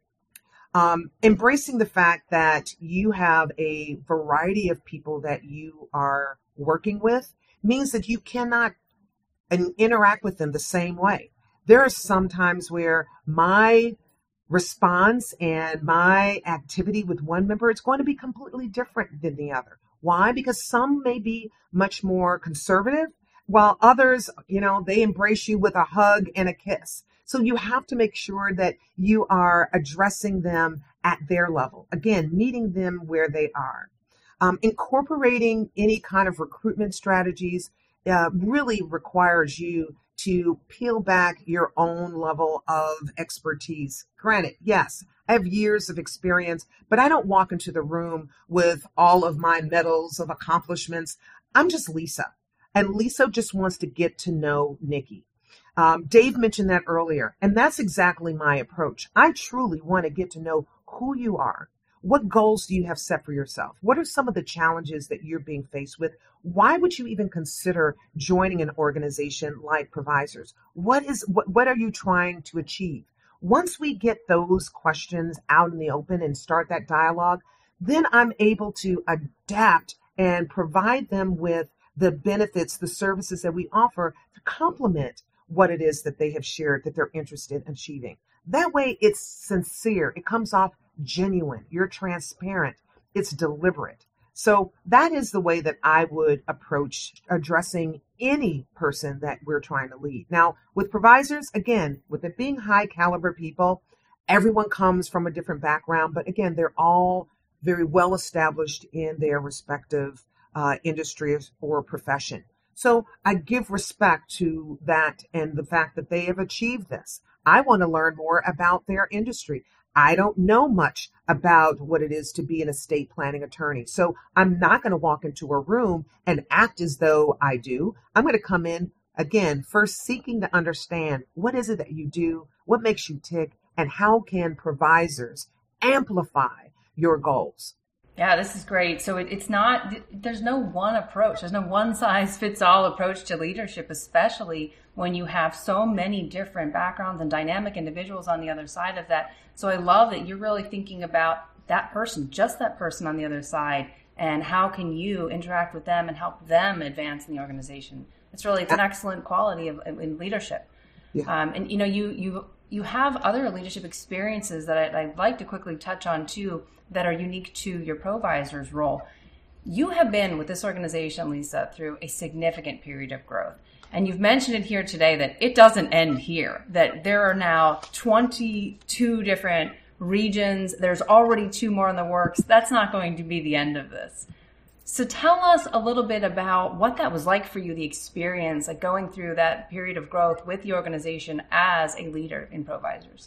Um, embracing the fact that you have a variety of people that you are working with means that you cannot and interact with them the same way. There are some times where my response and my activity with one member is going to be completely different than the other. Why? Because some may be much more conservative, while others, you know, they embrace you with a hug and a kiss. So you have to make sure that you are addressing them at their level. Again, meeting them where they are. Um, incorporating any kind of recruitment strategies uh, really requires you to peel back your own level of expertise. Granted, yes, I have years of experience, but I don't walk into the room with all of my medals of accomplishments. I'm just Lisa, and Lisa just wants to get to know Nikki. Um, Dave mentioned that earlier, and that's exactly my approach. I truly want to get to know who you are. What goals do you have set for yourself? What are some of the challenges that you're being faced with? Why would you even consider joining an organization like Provisors? What is what, what are you trying to achieve? Once we get those questions out in the open and start that dialogue, then I'm able to adapt and provide them with the benefits, the services that we offer to complement what it is that they have shared that they're interested in achieving. That way it's sincere. It comes off genuine. You're transparent. It's deliberate. So that is the way that I would approach addressing any person that we're trying to lead. Now, with Provisors, again, with it being high caliber people, everyone comes from a different background, but again, they're all very well established in their respective uh, industries or profession. So I give respect to that and the fact that they have achieved this. I want to learn more about their industry. I don't know much about what it is to be an estate planning attorney. So I'm not going to walk into a room and act as though I do. I'm going to come in, again, first seeking to understand what is it that you do, what makes you tick, and how can Provisors amplify your goals. Yeah, this is great. So it, it's not, there's no one approach. There's no one size fits all approach to leadership, especially when you have so many different backgrounds and dynamic individuals on the other side of that. So I love that you're really thinking about that person, just that person on the other side, and how can you interact with them and help them advance in the organization. It's really, it's an excellent quality of in leadership. Yeah. Um, and you know, you, you, you have other leadership experiences that I, I'd like to quickly touch on too, that are unique to your Provisors role. You have been with this organization, Lisa, through a significant period of growth. And you've mentioned it here today that it doesn't end here, that there are now twenty-two different regions. There's already two more in the works. That's not going to be the end of this. So tell us a little bit about what that was like for you, the experience of going through that period of growth with the organization as a leader in Provisors.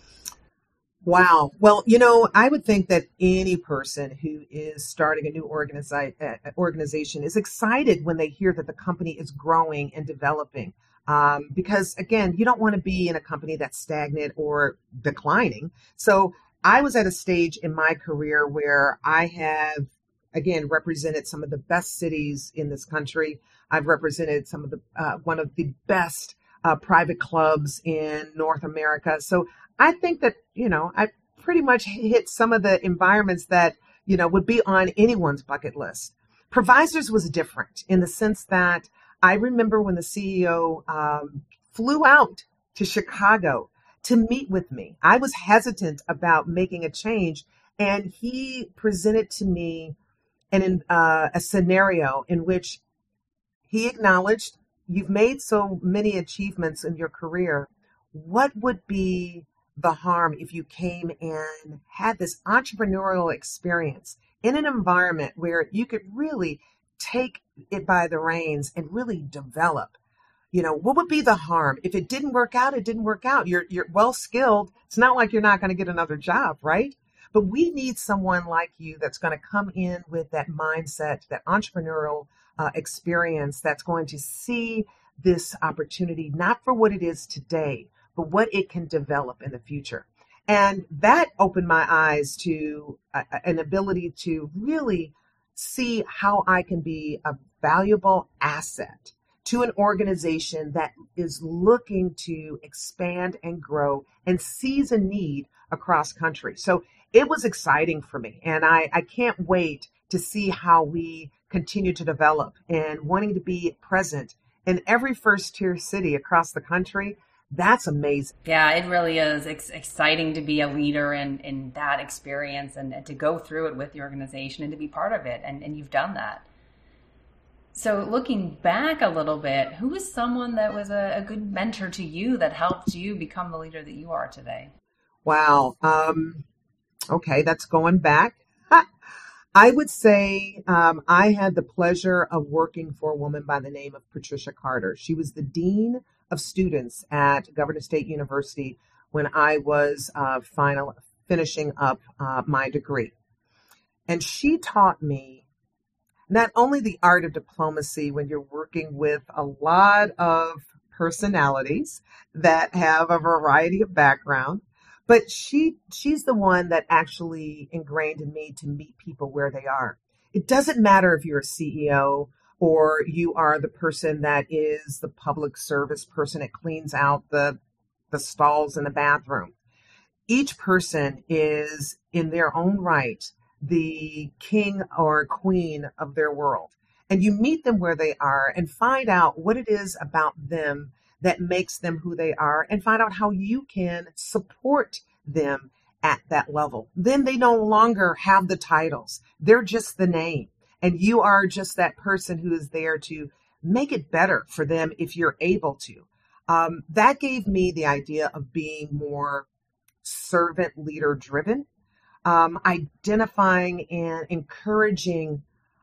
Wow. Well, you know, I would think that any person who is starting a new organizi- uh, organization is excited when they hear that the company is growing and developing. Um, because, again, you don't want to be in a company that's stagnant or declining. So I was at a stage in my career where I have, again, represented some of the best cities in this country. I've represented some of the uh, one of the best uh, private clubs in North America. So I think that, you know, I pretty much hit some of the environments that, you know, would be on anyone's bucket list. Provisors was different in the sense that I remember when the C E O um, flew out to Chicago to meet with me. I was hesitant about making a change, and he presented to me an, uh, a scenario in which he acknowledged, you've made so many achievements in your career. What would be the harm if you came and had this entrepreneurial experience in an environment where you could really take it by the reins and really develop? You know, what would be the harm? If it didn't work out, it didn't work out. You're you're well skilled. It's not like you're not going to get another job, right? But we need someone like you that's going to come in with that mindset, that entrepreneurial uh, experience, that's going to see this opportunity not for what it is today, but what it can develop in the future. And that opened my eyes to a, an ability to really see how I can be a valuable asset to an organization that is looking to expand and grow and sees a need across country. So it was exciting for me. And I, I can't wait to see how we continue to develop and wanting to be present in every first tier city across the country. That's amazing. Yeah, it really is. It's exciting to be a leader in, in that experience and, and to go through it with the organization and to be part of it. And, and you've done that. So looking back a little bit, who was someone that was a, a good mentor to you that helped you become the leader that you are today? Wow. Um, okay, that's going back. I would say um, I had the pleasure of working for a woman by the name of Patricia Carter. She was the dean of students at Governor State University when I was uh, final finishing up uh, my degree. And she taught me not only the art of diplomacy when you're working with a lot of personalities that have a variety of background, but she she's the one that actually ingrained in me to meet people where they are. It doesn't matter if you're a C E O or you are the person that is the public service person that cleans out the, the stalls in the bathroom. Each person is in their own right the king or queen of their world. And you meet them where they are and find out what it is about them that makes them who they are and find out how you can support them at that level. Then they no longer have the titles. They're just the name. And you are just that person who is there to make it better for them if you're able to. Um, that gave me the idea of being more servant leader driven, um, identifying and encouraging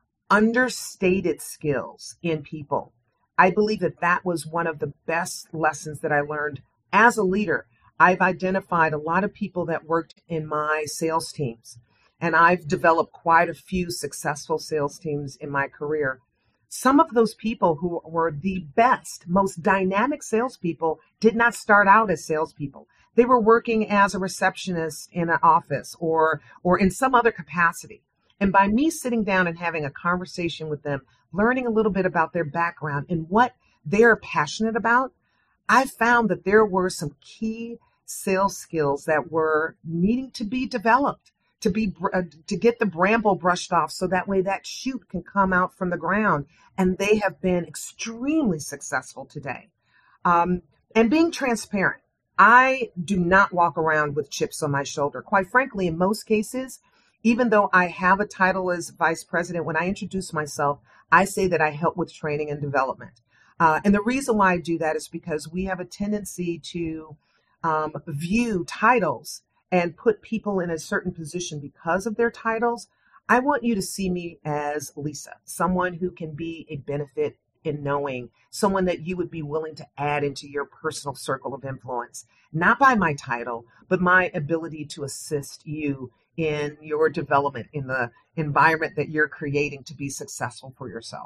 understated skills in people. I believe that that was one of the best lessons that I learned as a leader. I've identified a lot of people that worked in my sales teams, and I've developed quite a few successful sales teams in my career. Some of those people who were the best, most dynamic salespeople did not start out as salespeople. They were working as a receptionist in an office or, or in some other capacity. And by me sitting down and having a conversation with them, learning a little bit about their background and what they're passionate about, I found that there were some key sales skills that were needing to be developed, to be uh, to get the bramble brushed off so that way that shoot can come out from the ground. And they have been extremely successful today. Um, and being transparent. I do not walk around with chips on my shoulder. Quite frankly, in most cases, even though I have a title as vice president, when I introduce myself, I say that I help with training and development. Uh, and the reason why I do that is because we have a tendency to um, view titles and put people in a certain position because of their titles. I want you to see me as Lisa, someone who can be a benefit in knowing, someone that you would be willing to add into your personal circle of influence, not by my title, but my ability to assist you in your development, in the environment that you're creating to be successful for yourself.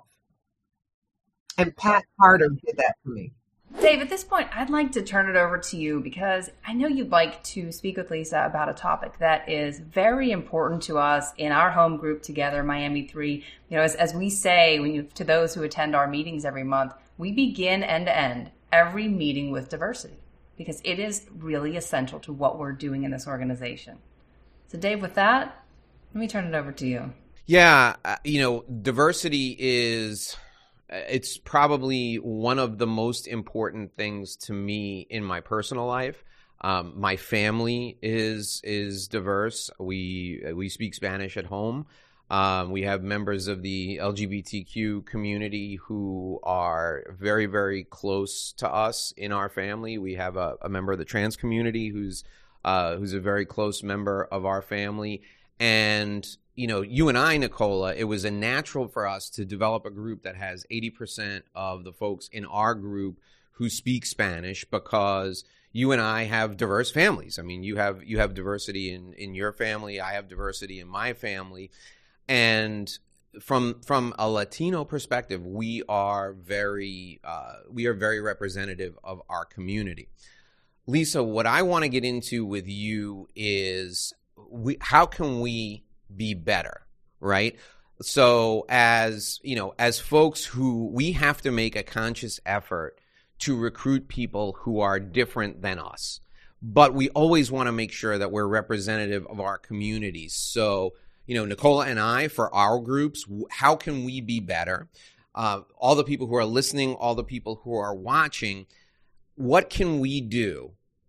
And Pat Carter did that for me. Dave, at this point, I'd like to turn it over to you because I know you'd like to speak with Lisa about a topic that is very important to us in our home group together, Miami three. You know, as, as we say when you, to those who attend our meetings every month, we begin end to end every meeting with diversity because it is really essential to what we're doing in this organization. So Dave, with that, let me turn it over to you. Yeah, uh, you know, diversity is, it's probably one of the most important things to me in my personal life. Um, my family is is diverse. We we speak Spanish at home. Um, we have members of the L G B T Q community who are very, very close to us in our family. We have a, a member of the trans community who's Uh, who's a very close member of our family. And, you know, you and I, Nicola, it was a natural for us to develop a group that has eighty percent of the folks in our group who speak Spanish because you and I have diverse families. I mean, you have you have diversity in, in your family. I have diversity in my family. And from from a Latino perspective, we are very uh, we are very representative of our community. Lisa, what I want to get into with you is we, how can we be better, right? So as, you know, as folks who we have to make a conscious effort to recruit people who are different than us, but we always want to make sure that we're representative of our communities. So, you know, Nicola and I, for our groups, how can we be better? Uh, all the people who are listening, all the people who are watching, what can we do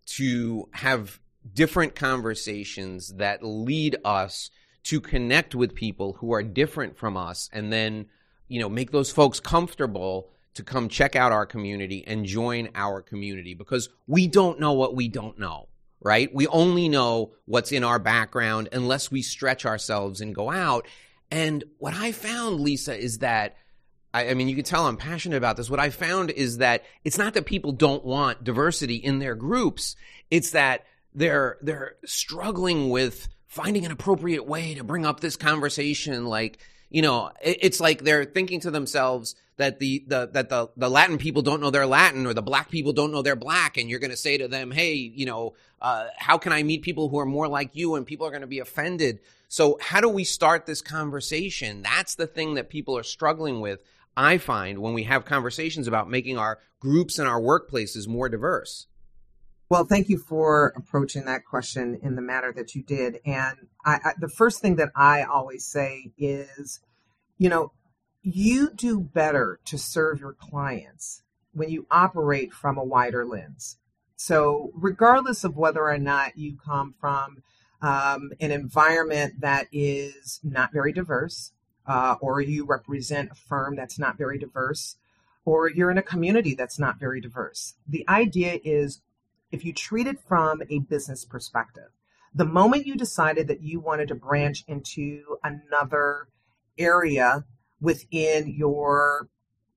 to have different conversations that lead us to connect with people who are different from us, and then, you know, make those folks comfortable to come check out our community and join our community, because we don't know what we don't know, right? We only know what's in our background unless we stretch ourselves and go out. And what I found, Lisa, is that, I, I mean, you can tell I'm passionate about this. What I found is that it's not that people don't want diversity in their groups. It's that they're they're struggling with finding an appropriate way to bring up this conversation. Like, you know, it, it's like they're thinking to themselves that the, the that the, the Latin people don't know they're Latin, or the black people don't know they're black, and you're going to say to them, hey, you know, uh, how can I meet people who are more like you? And people are going to be offended. So how do we start this conversation? That's the thing that people are struggling with, I find, when we have conversations about making our groups and our workplaces more diverse. Well, thank you for approaching that question in the manner that you did. And I, I, the first thing that I always say is, you know, you do better to serve your clients when you operate from a wider lens. So regardless of whether or not you come from um, an environment that is not very diverse, uh, or you represent a firm that's not very diverse, or you're in a community that's not very diverse, the idea is, if you treat it from a business perspective, the moment you decided that you wanted to branch into another area within your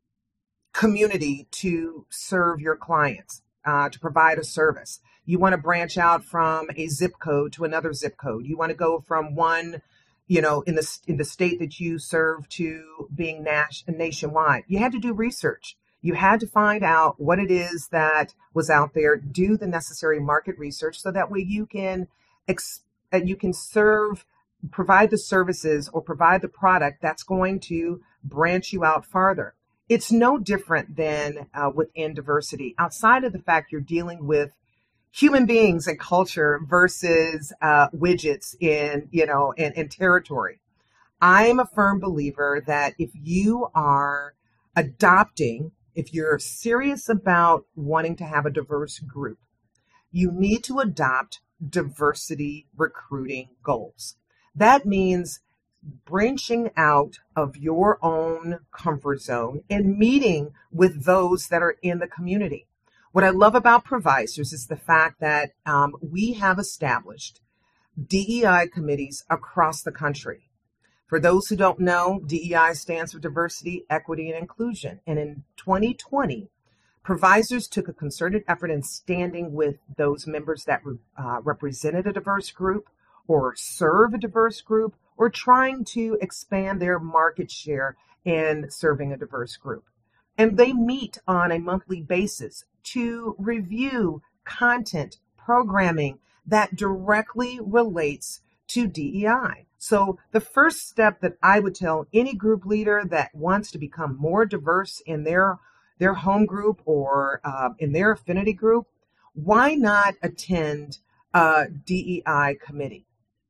community to serve your clients, uh, to provide a service, you want to branch out from a zip code to another zip code. You want to go from one, you know, in the in the state that you serve to being nas- nationwide. You had to do research. You had to find out what it is that was out there, do the necessary market research, so that way you can ex- you can serve, provide the services or provide the product that's going to branch you out farther. It's no different than uh, within diversity, outside of the fact you're dealing with human beings and culture versus uh, widgets in, you know, in, in territory. I'm a firm believer that if you are adopting If you're serious about wanting to have a diverse group, you need to adopt diversity recruiting goals. That means branching out of your own comfort zone and meeting with those that are in the community. What I love about Provisors is the fact that um, we have established D E I committees across the country. For those who don't know, D E I stands for Diversity, Equity, and Inclusion. And in twenty twenty, Provisors took a concerted effort in standing with those members that uh, represented a diverse group or serve a diverse group or trying to expand their market share in serving a diverse group. And they meet on a monthly basis to review content, programming that directly relates to D E I. So the first step that I would tell any group leader that wants to become more diverse in their their home group or uh, in their affinity group, why not attend a D E I committee?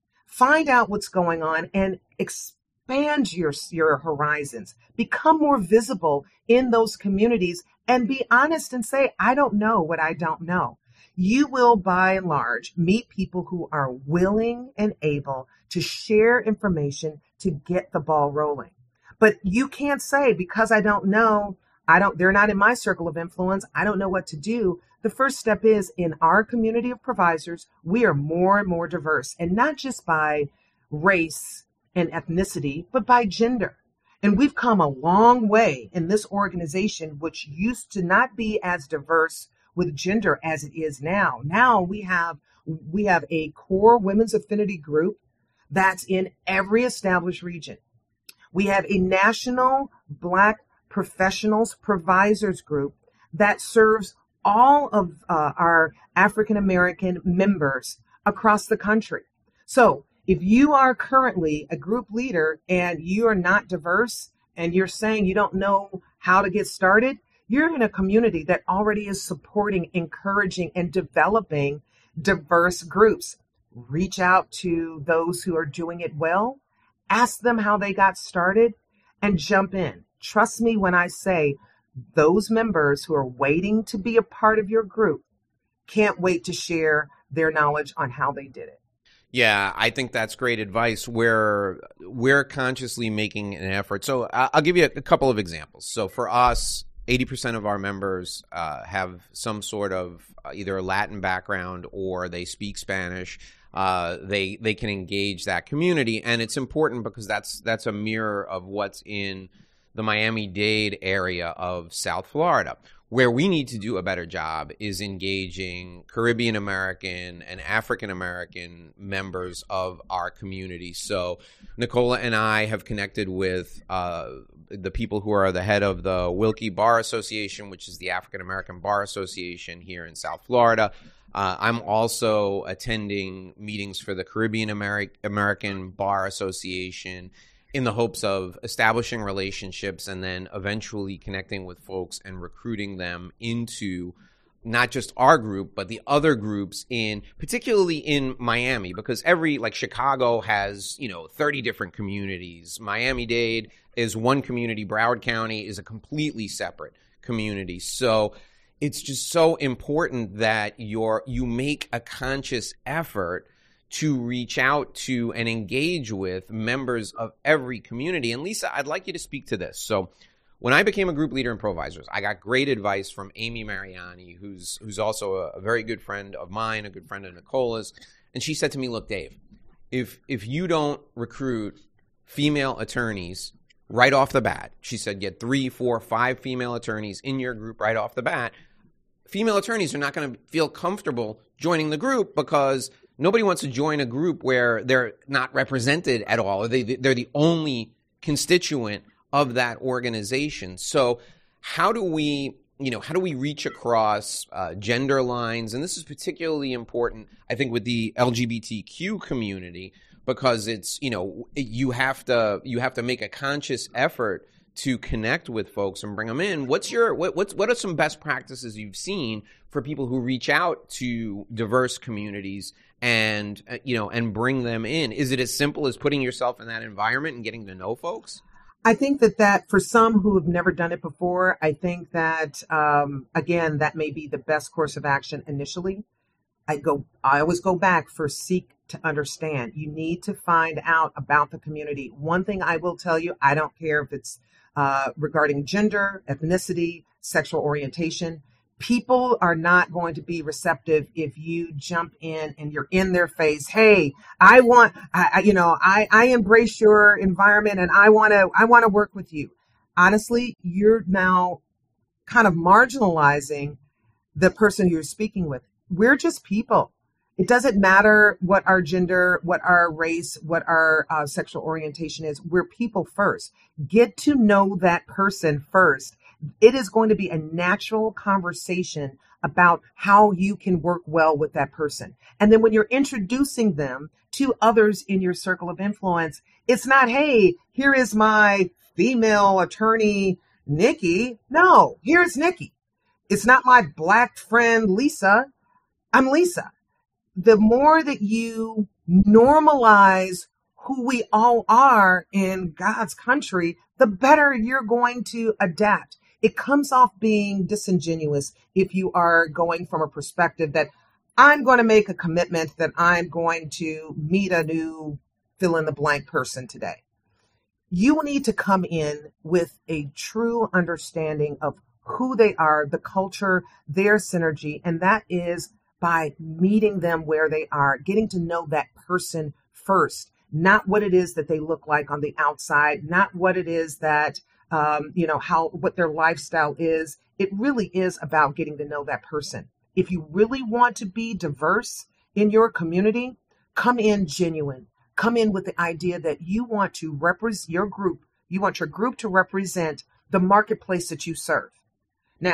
Find out what's going on and expand your, your horizons. Become more visible in those communities and be honest and say, I don't know what I don't know. You will, by and large, meet people who are willing and able to share information to get the ball rolling. But you can't say, because I don't know, I don't, they're not in my circle of influence, I don't know what to do. The first step is, in our community of provisors, we are more and more diverse, and not just by race and ethnicity, but by gender. And we've come a long way in this organization, which used to not be as diverse with gender as it is now. Now we have we have a core women's affinity group that's in every established region. We have a national Black professionals provisors group that serves all of uh, our African American members across the country. So if you are currently a group leader and you are not diverse and you're saying you don't know how to get started, you're in a community that already is supporting, encouraging, and developing diverse groups. Reach out to those who are doing it well, ask them how they got started, and jump in. Trust me when I say those members who are waiting to be a part of your group can't wait to share their knowledge on how they did it. Yeah, I think that's great advice. We're we're consciously making an effort. So I'll give you a couple of examples. So for us, eighty percent of our members uh, have some sort of uh, either a Latin background or they speak Spanish. Uh, they they can engage that community, and it's important because that's that's a mirror of what's in the Miami-Dade area of South Florida. Where we need to do a better job is engaging Caribbean American and African American members of our community. So Nicola and I have connected with uh, the people who are the head of the Wilkie Bar Association, which is the African American Bar Association here in South Florida. Uh, I'm also attending meetings for the Caribbean Ameri- American Bar Association in the hopes of establishing relationships and then eventually connecting with folks and recruiting them into not just our group, but the other groups in, particularly in Miami, because every, like Chicago has, you know, thirty different communities. Miami-Dade is one community. Broward County is a completely separate community. So it's just so important that you're, you make a conscious effort to reach out to and engage with members of every community. And Lisa, I'd like you to speak to this. So when I became a group leader in Provisors, I got great advice from Amy Mariani, who's who's also a, a very good friend of mine, a good friend of Nicola's. And she said to me, look, Dave, if if you don't recruit female attorneys right off the bat, she said, get three, four, five female attorneys in your group right off the bat, female attorneys are not going to feel comfortable joining the group because nobody wants to join a group where they're not represented at all, or they, they're the only constituent of that organization. So how do we, you know, how do we reach across uh, gender lines? And this is particularly important, I think, with the L G B T Q community, because it's, you know, you have to you have to make a conscious effort to connect with folks and bring them in. What's your what what's what are some best practices you've seen for people who reach out to diverse communities and uh, you know and bring them in? Is it as simple as putting yourself in that environment and getting to know folks? I think that that for some who have never done it before, I think that um, again that may be the best course of action initially. I go I always go back for seek to understand. You need to find out about the community. One thing I will tell you, I don't care if it's uh, regarding gender, ethnicity, sexual orientation. People are not going to be receptive if you jump in and you're in their face. Hey, I want, I, I, you know, I, I embrace your environment and I want to, I want to work with you. Honestly, you're now kind of marginalizing the person you're speaking with. We're just people. It doesn't matter what our gender, what our race, what our uh, sexual orientation is. We're people first. Get to know that person first. It is going to be a natural conversation about how you can work well with that person. And then when you're introducing them to others in your circle of influence, it's not, hey, here is my female attorney, Nikki. No, here's Nikki. It's not my black friend, Lisa. I'm Lisa. The more that you normalize who we all are in God's country, the better you're going to adapt. It comes off being disingenuous if you are going from a perspective that I'm going to make a commitment that I'm going to meet a new fill in the blank person today. You need to come in with a true understanding of who they are, the culture, their synergy, and that is by meeting them where they are, getting to know that person first, not what it is that they look like on the outside, not what it is that, um, you know, how, what their lifestyle is. It really is about getting to know that person. If you really want to be diverse in your community, come in genuine. Come in with the idea that you want to represent your group. You want your group to represent the marketplace that you serve. Now,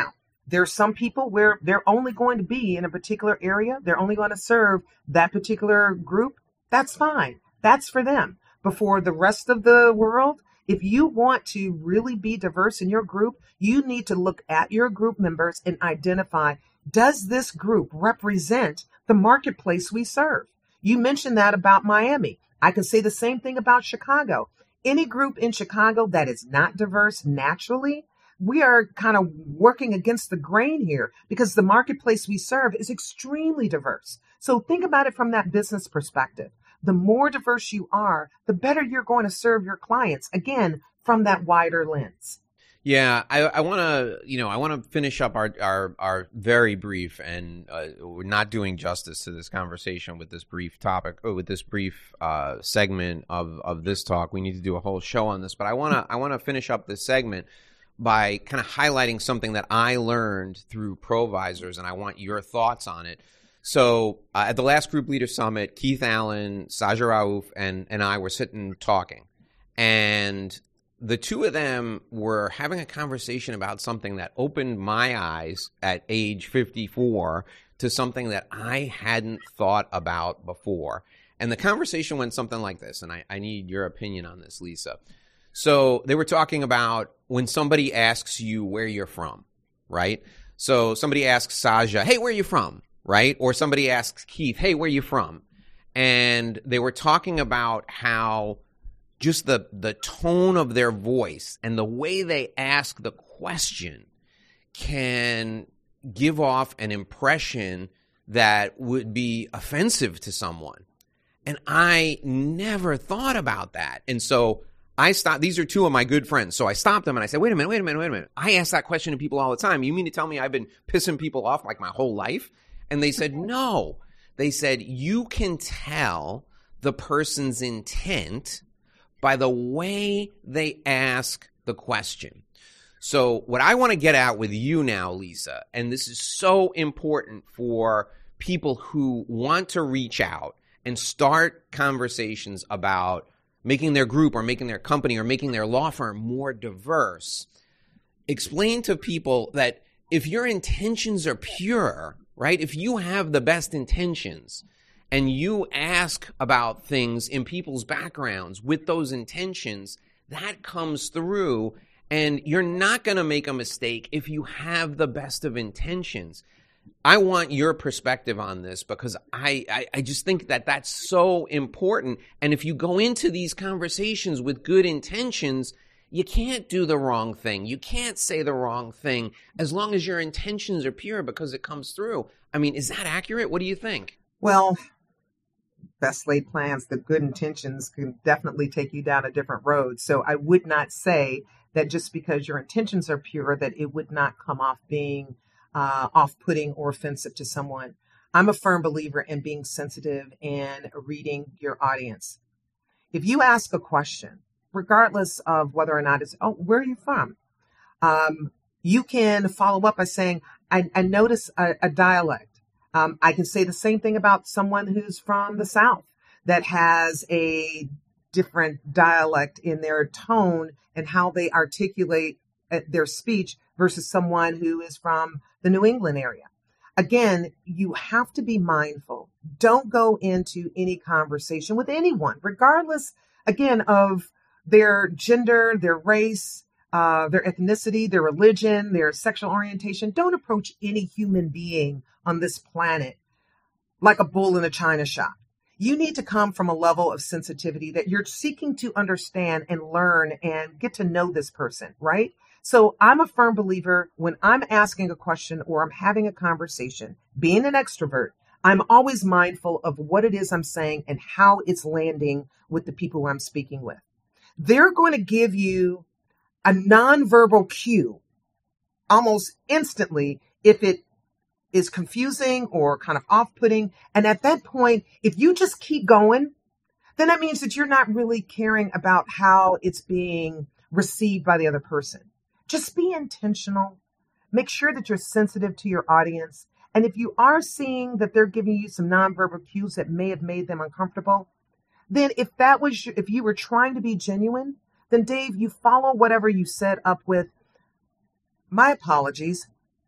There's some people where they're only going to be in a particular area. They're only going to serve that particular group. That's fine. That's for them. But for the rest of the world, if you want to really be diverse in your group, you need to look at your group members and identify, does this group represent the marketplace we serve? You mentioned that about Miami. I can say the same thing about Chicago. Any group in Chicago that is not diverse naturally, we are kind of working against the grain here because the marketplace we serve is extremely diverse. So think about it from that business perspective. The more diverse you are, the better you're going to serve your clients, again, from that wider lens. Yeah, I, I want to, you know, I want to finish up our, our, our very brief, and uh, we're not doing justice to this conversation with this brief topic, or with this brief uh, segment of, of this talk. We need to do a whole show on this, but I want to, I want to finish up this segment by kind of highlighting something that I learned through Provisors, and I want your thoughts on it. So uh, at the last Group Leader Summit, Keith Allen, Saja Rauf, and, and I were sitting talking, and the two of them were having a conversation about something that opened my eyes at age fifty-four to something that I hadn't thought about before. And the conversation went something like this, and I, I need your opinion on this, Lisa. So they were talking about when somebody asks you where you're from, right? So somebody asks Saja, hey, where are you from, right? Or somebody asks Keith, hey, where are you from? And they were talking about how just the the tone of their voice and the way they ask the question can give off an impression that would be offensive to someone. And I never thought about that. And so I stopped. These are two of my good friends. So I stopped them and I said, wait a minute, wait a minute, wait a minute. I ask that question to people all the time. You mean to tell me I've been pissing people off like my whole life? And they said, no. They said, you can tell the person's intent by the way they ask the question. So what I want to get at with you now, Lisa, and this is so important for people who want to reach out and start conversations about making their group or making their company or making their law firm more diverse. Explain to people that if your intentions are pure, right, if you have the best intentions, and you ask about things in people's backgrounds with those intentions, that comes through, and you're not going to make a mistake if you have the best of intentions. I want your perspective on this because I, I, I just think that that's so important. And if you go into these conversations with good intentions, you can't do the wrong thing. You can't say the wrong thing as long as your intentions are pure because it comes through. I mean, is that accurate? What do you think? Well, best laid plans, the good intentions can definitely take you down a different road. So I would not say that just because your intentions are pure, that it would not come off being uh, off-putting or offensive to someone. I'm a firm believer in being sensitive and reading your audience. If you ask a question, regardless of whether or not it's, oh, where are you from? Um, you can follow up by saying, I, I notice a, a dialect. Um, I can say the same thing about someone who's from the South that has a different dialect in their tone and how they articulate their speech versus someone who is from the New England area. Again, you have to be mindful. Don't go into any conversation with anyone, regardless, again, of their gender, their race, uh, their ethnicity, their religion, their sexual orientation. Don't approach any human being on this planet like a bull in a china shop. You need to come from a level of sensitivity that you're seeking to understand and learn and get to know this person, right? So I'm a firm believer when I'm asking a question or I'm having a conversation, being an extrovert, I'm always mindful of what it is I'm saying and how it's landing with the people who I'm speaking with. They're going to give you a nonverbal cue almost instantly if it is confusing or kind of off-putting. And at that point, if you just keep going, then that means that you're not really caring about how it's being received by the other person. Just be intentional. Make sure that you're sensitive to your audience. And if you are seeing that they're giving you some nonverbal cues that may have made them uncomfortable, then if that was, if you were trying to be genuine, then Dave, you follow whatever you set up with. My apologies.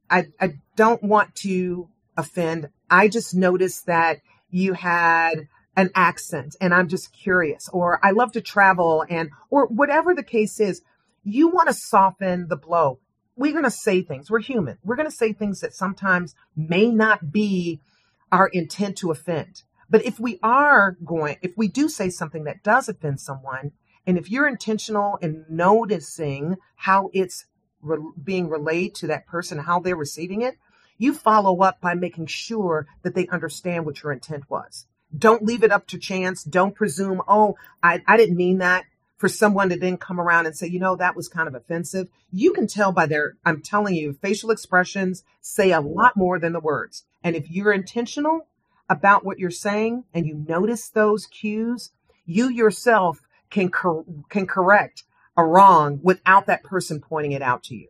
I, I don't want to offend. I just noticed that you had an accent and I'm just curious, or I love to travel, and, or whatever the case is, you want to soften the blow. We're going to say things. We're human. We're going to say things that sometimes may not be our intent to offend. But if we are going, if we do say something that does offend someone, and if you're intentional in noticing how it's re- being relayed to that person, how they're receiving it, you follow up by making sure that they understand what your intent was. Don't leave it up to chance. Don't presume, oh, I, I didn't mean that, for someone to then come around and say, you know, that was kind of offensive. You can tell by their, I'm telling you, facial expressions say a lot more than the words. And if you're intentional about what you're saying and you notice those cues, you yourself can cor- can correct a wrong without that person pointing it out to you.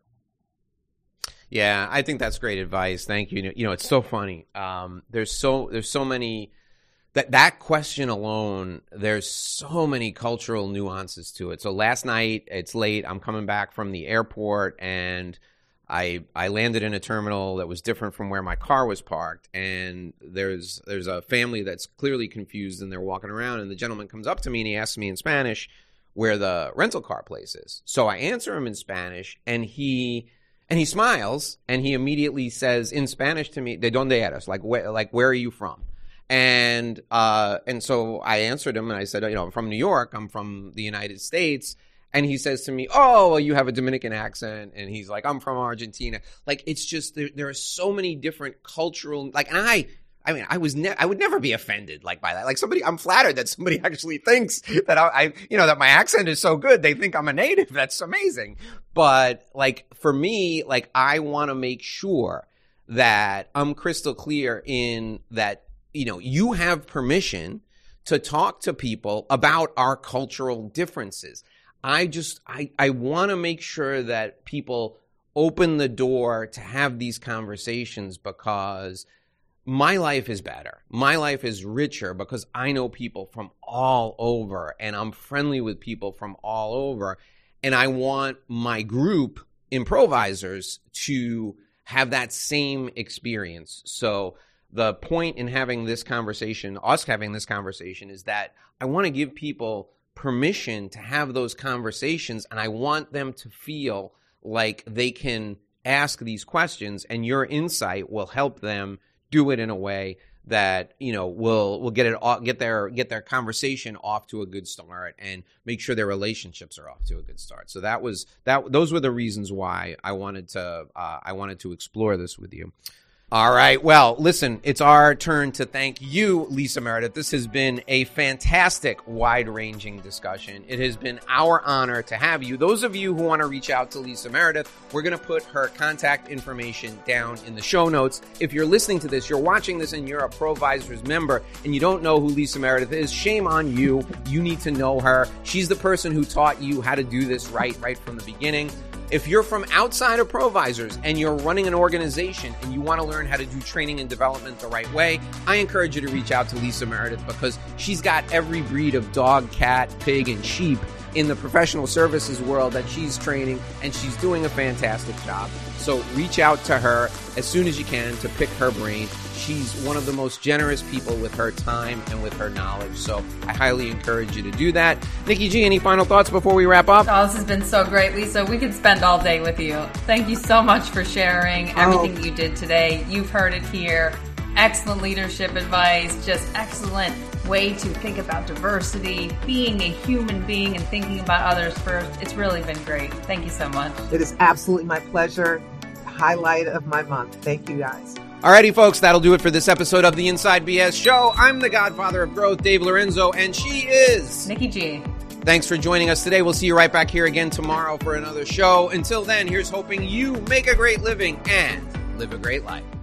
Yeah, I think that's great advice. Thank you. You know, it's so funny. Um, there's so there's so many that that question alone. There's so many cultural nuances to it. So last night, it's late. I'm coming back from the airport, and I I landed in a terminal that was different from where my car was parked. And there's there's a family that's clearly confused, and they're walking around. And the gentleman comes up to me and he asks me in Spanish where the rental car place is. So I answer him in Spanish, and he. And he smiles, and he immediately says in Spanish to me, "De donde eres?" Like, where, like, where are you from? And uh, and so I answered him, and I said, you know, I'm from New York. I'm from the United States. And he says to me, "Oh, well, you have a Dominican accent." And he's like, "I'm from Argentina." Like, it's just there. There are so many different cultural, like, and I. I mean, I was ne- I would never be offended like by that. Like somebody, I'm flattered that somebody actually thinks that I, I, you know, that my accent is so good. They think I'm a native. That's amazing. But like for me, like I want to make sure that I'm crystal clear in that, you know, you have permission to talk to people about our cultural differences. I just, I, I want to make sure that people open the door to have these conversations, because my life is better. My life is richer because I know people from all over, and I'm friendly with people from all over. And I want my group improvisers to have that same experience. So the point in having this conversation, us having this conversation, is that I want to give people permission to have those conversations, and I want them to feel like they can ask these questions, and your insight will help them do it in a way that, you know, will will get it off, get their get their conversation off to a good start, and make sure their relationships are off to a good start. So that was that. Those were the reasons why I wanted to uh, I wanted to explore this with you. All right. Well, listen, it's our turn to thank you, Lisa Meredith. This has been a fantastic, wide-ranging discussion. It has been our honor to have you. Those of you who want to reach out to Lisa Meredith, we're going to put her contact information down in the show notes. If you're listening to this, you're watching this, and you're a Provisors member, and you don't know who Lisa Meredith is, shame on you. You need to know her. She's the person who taught you how to do this right, right from the beginning. If you're from outside of Provisors and you're running an organization and you want to learn how to do training and development the right way, I encourage you to reach out to Lisa Meredith, because she's got every breed of dog, cat, pig, and sheep in the professional services world that she's training, and she's doing a fantastic job. So reach out to her as soon as you can to pick her brain. She's one of the most generous people with her time and with her knowledge. So I highly encourage you to do that. Nikki G, any final thoughts before we wrap up? Oh, this has been so great, Lisa. We could spend all day with you. Thank you so much for sharing everything oh. you did today. You've heard it here. Excellent leadership advice, just excellent way to think about diversity, being a human being and thinking about others first. It's really been great. Thank you so much. It is absolutely my pleasure. Highlight of my month. Thank you, guys. Alrighty, folks, that'll do it for this episode of the Inside B S Show. I'm the Godfather of Growth, Dave Lorenzo, and she is Nikki G. Thanks for joining us today. We'll see you right back here again tomorrow for another show. Until then, here's hoping you make a great living and live a great life.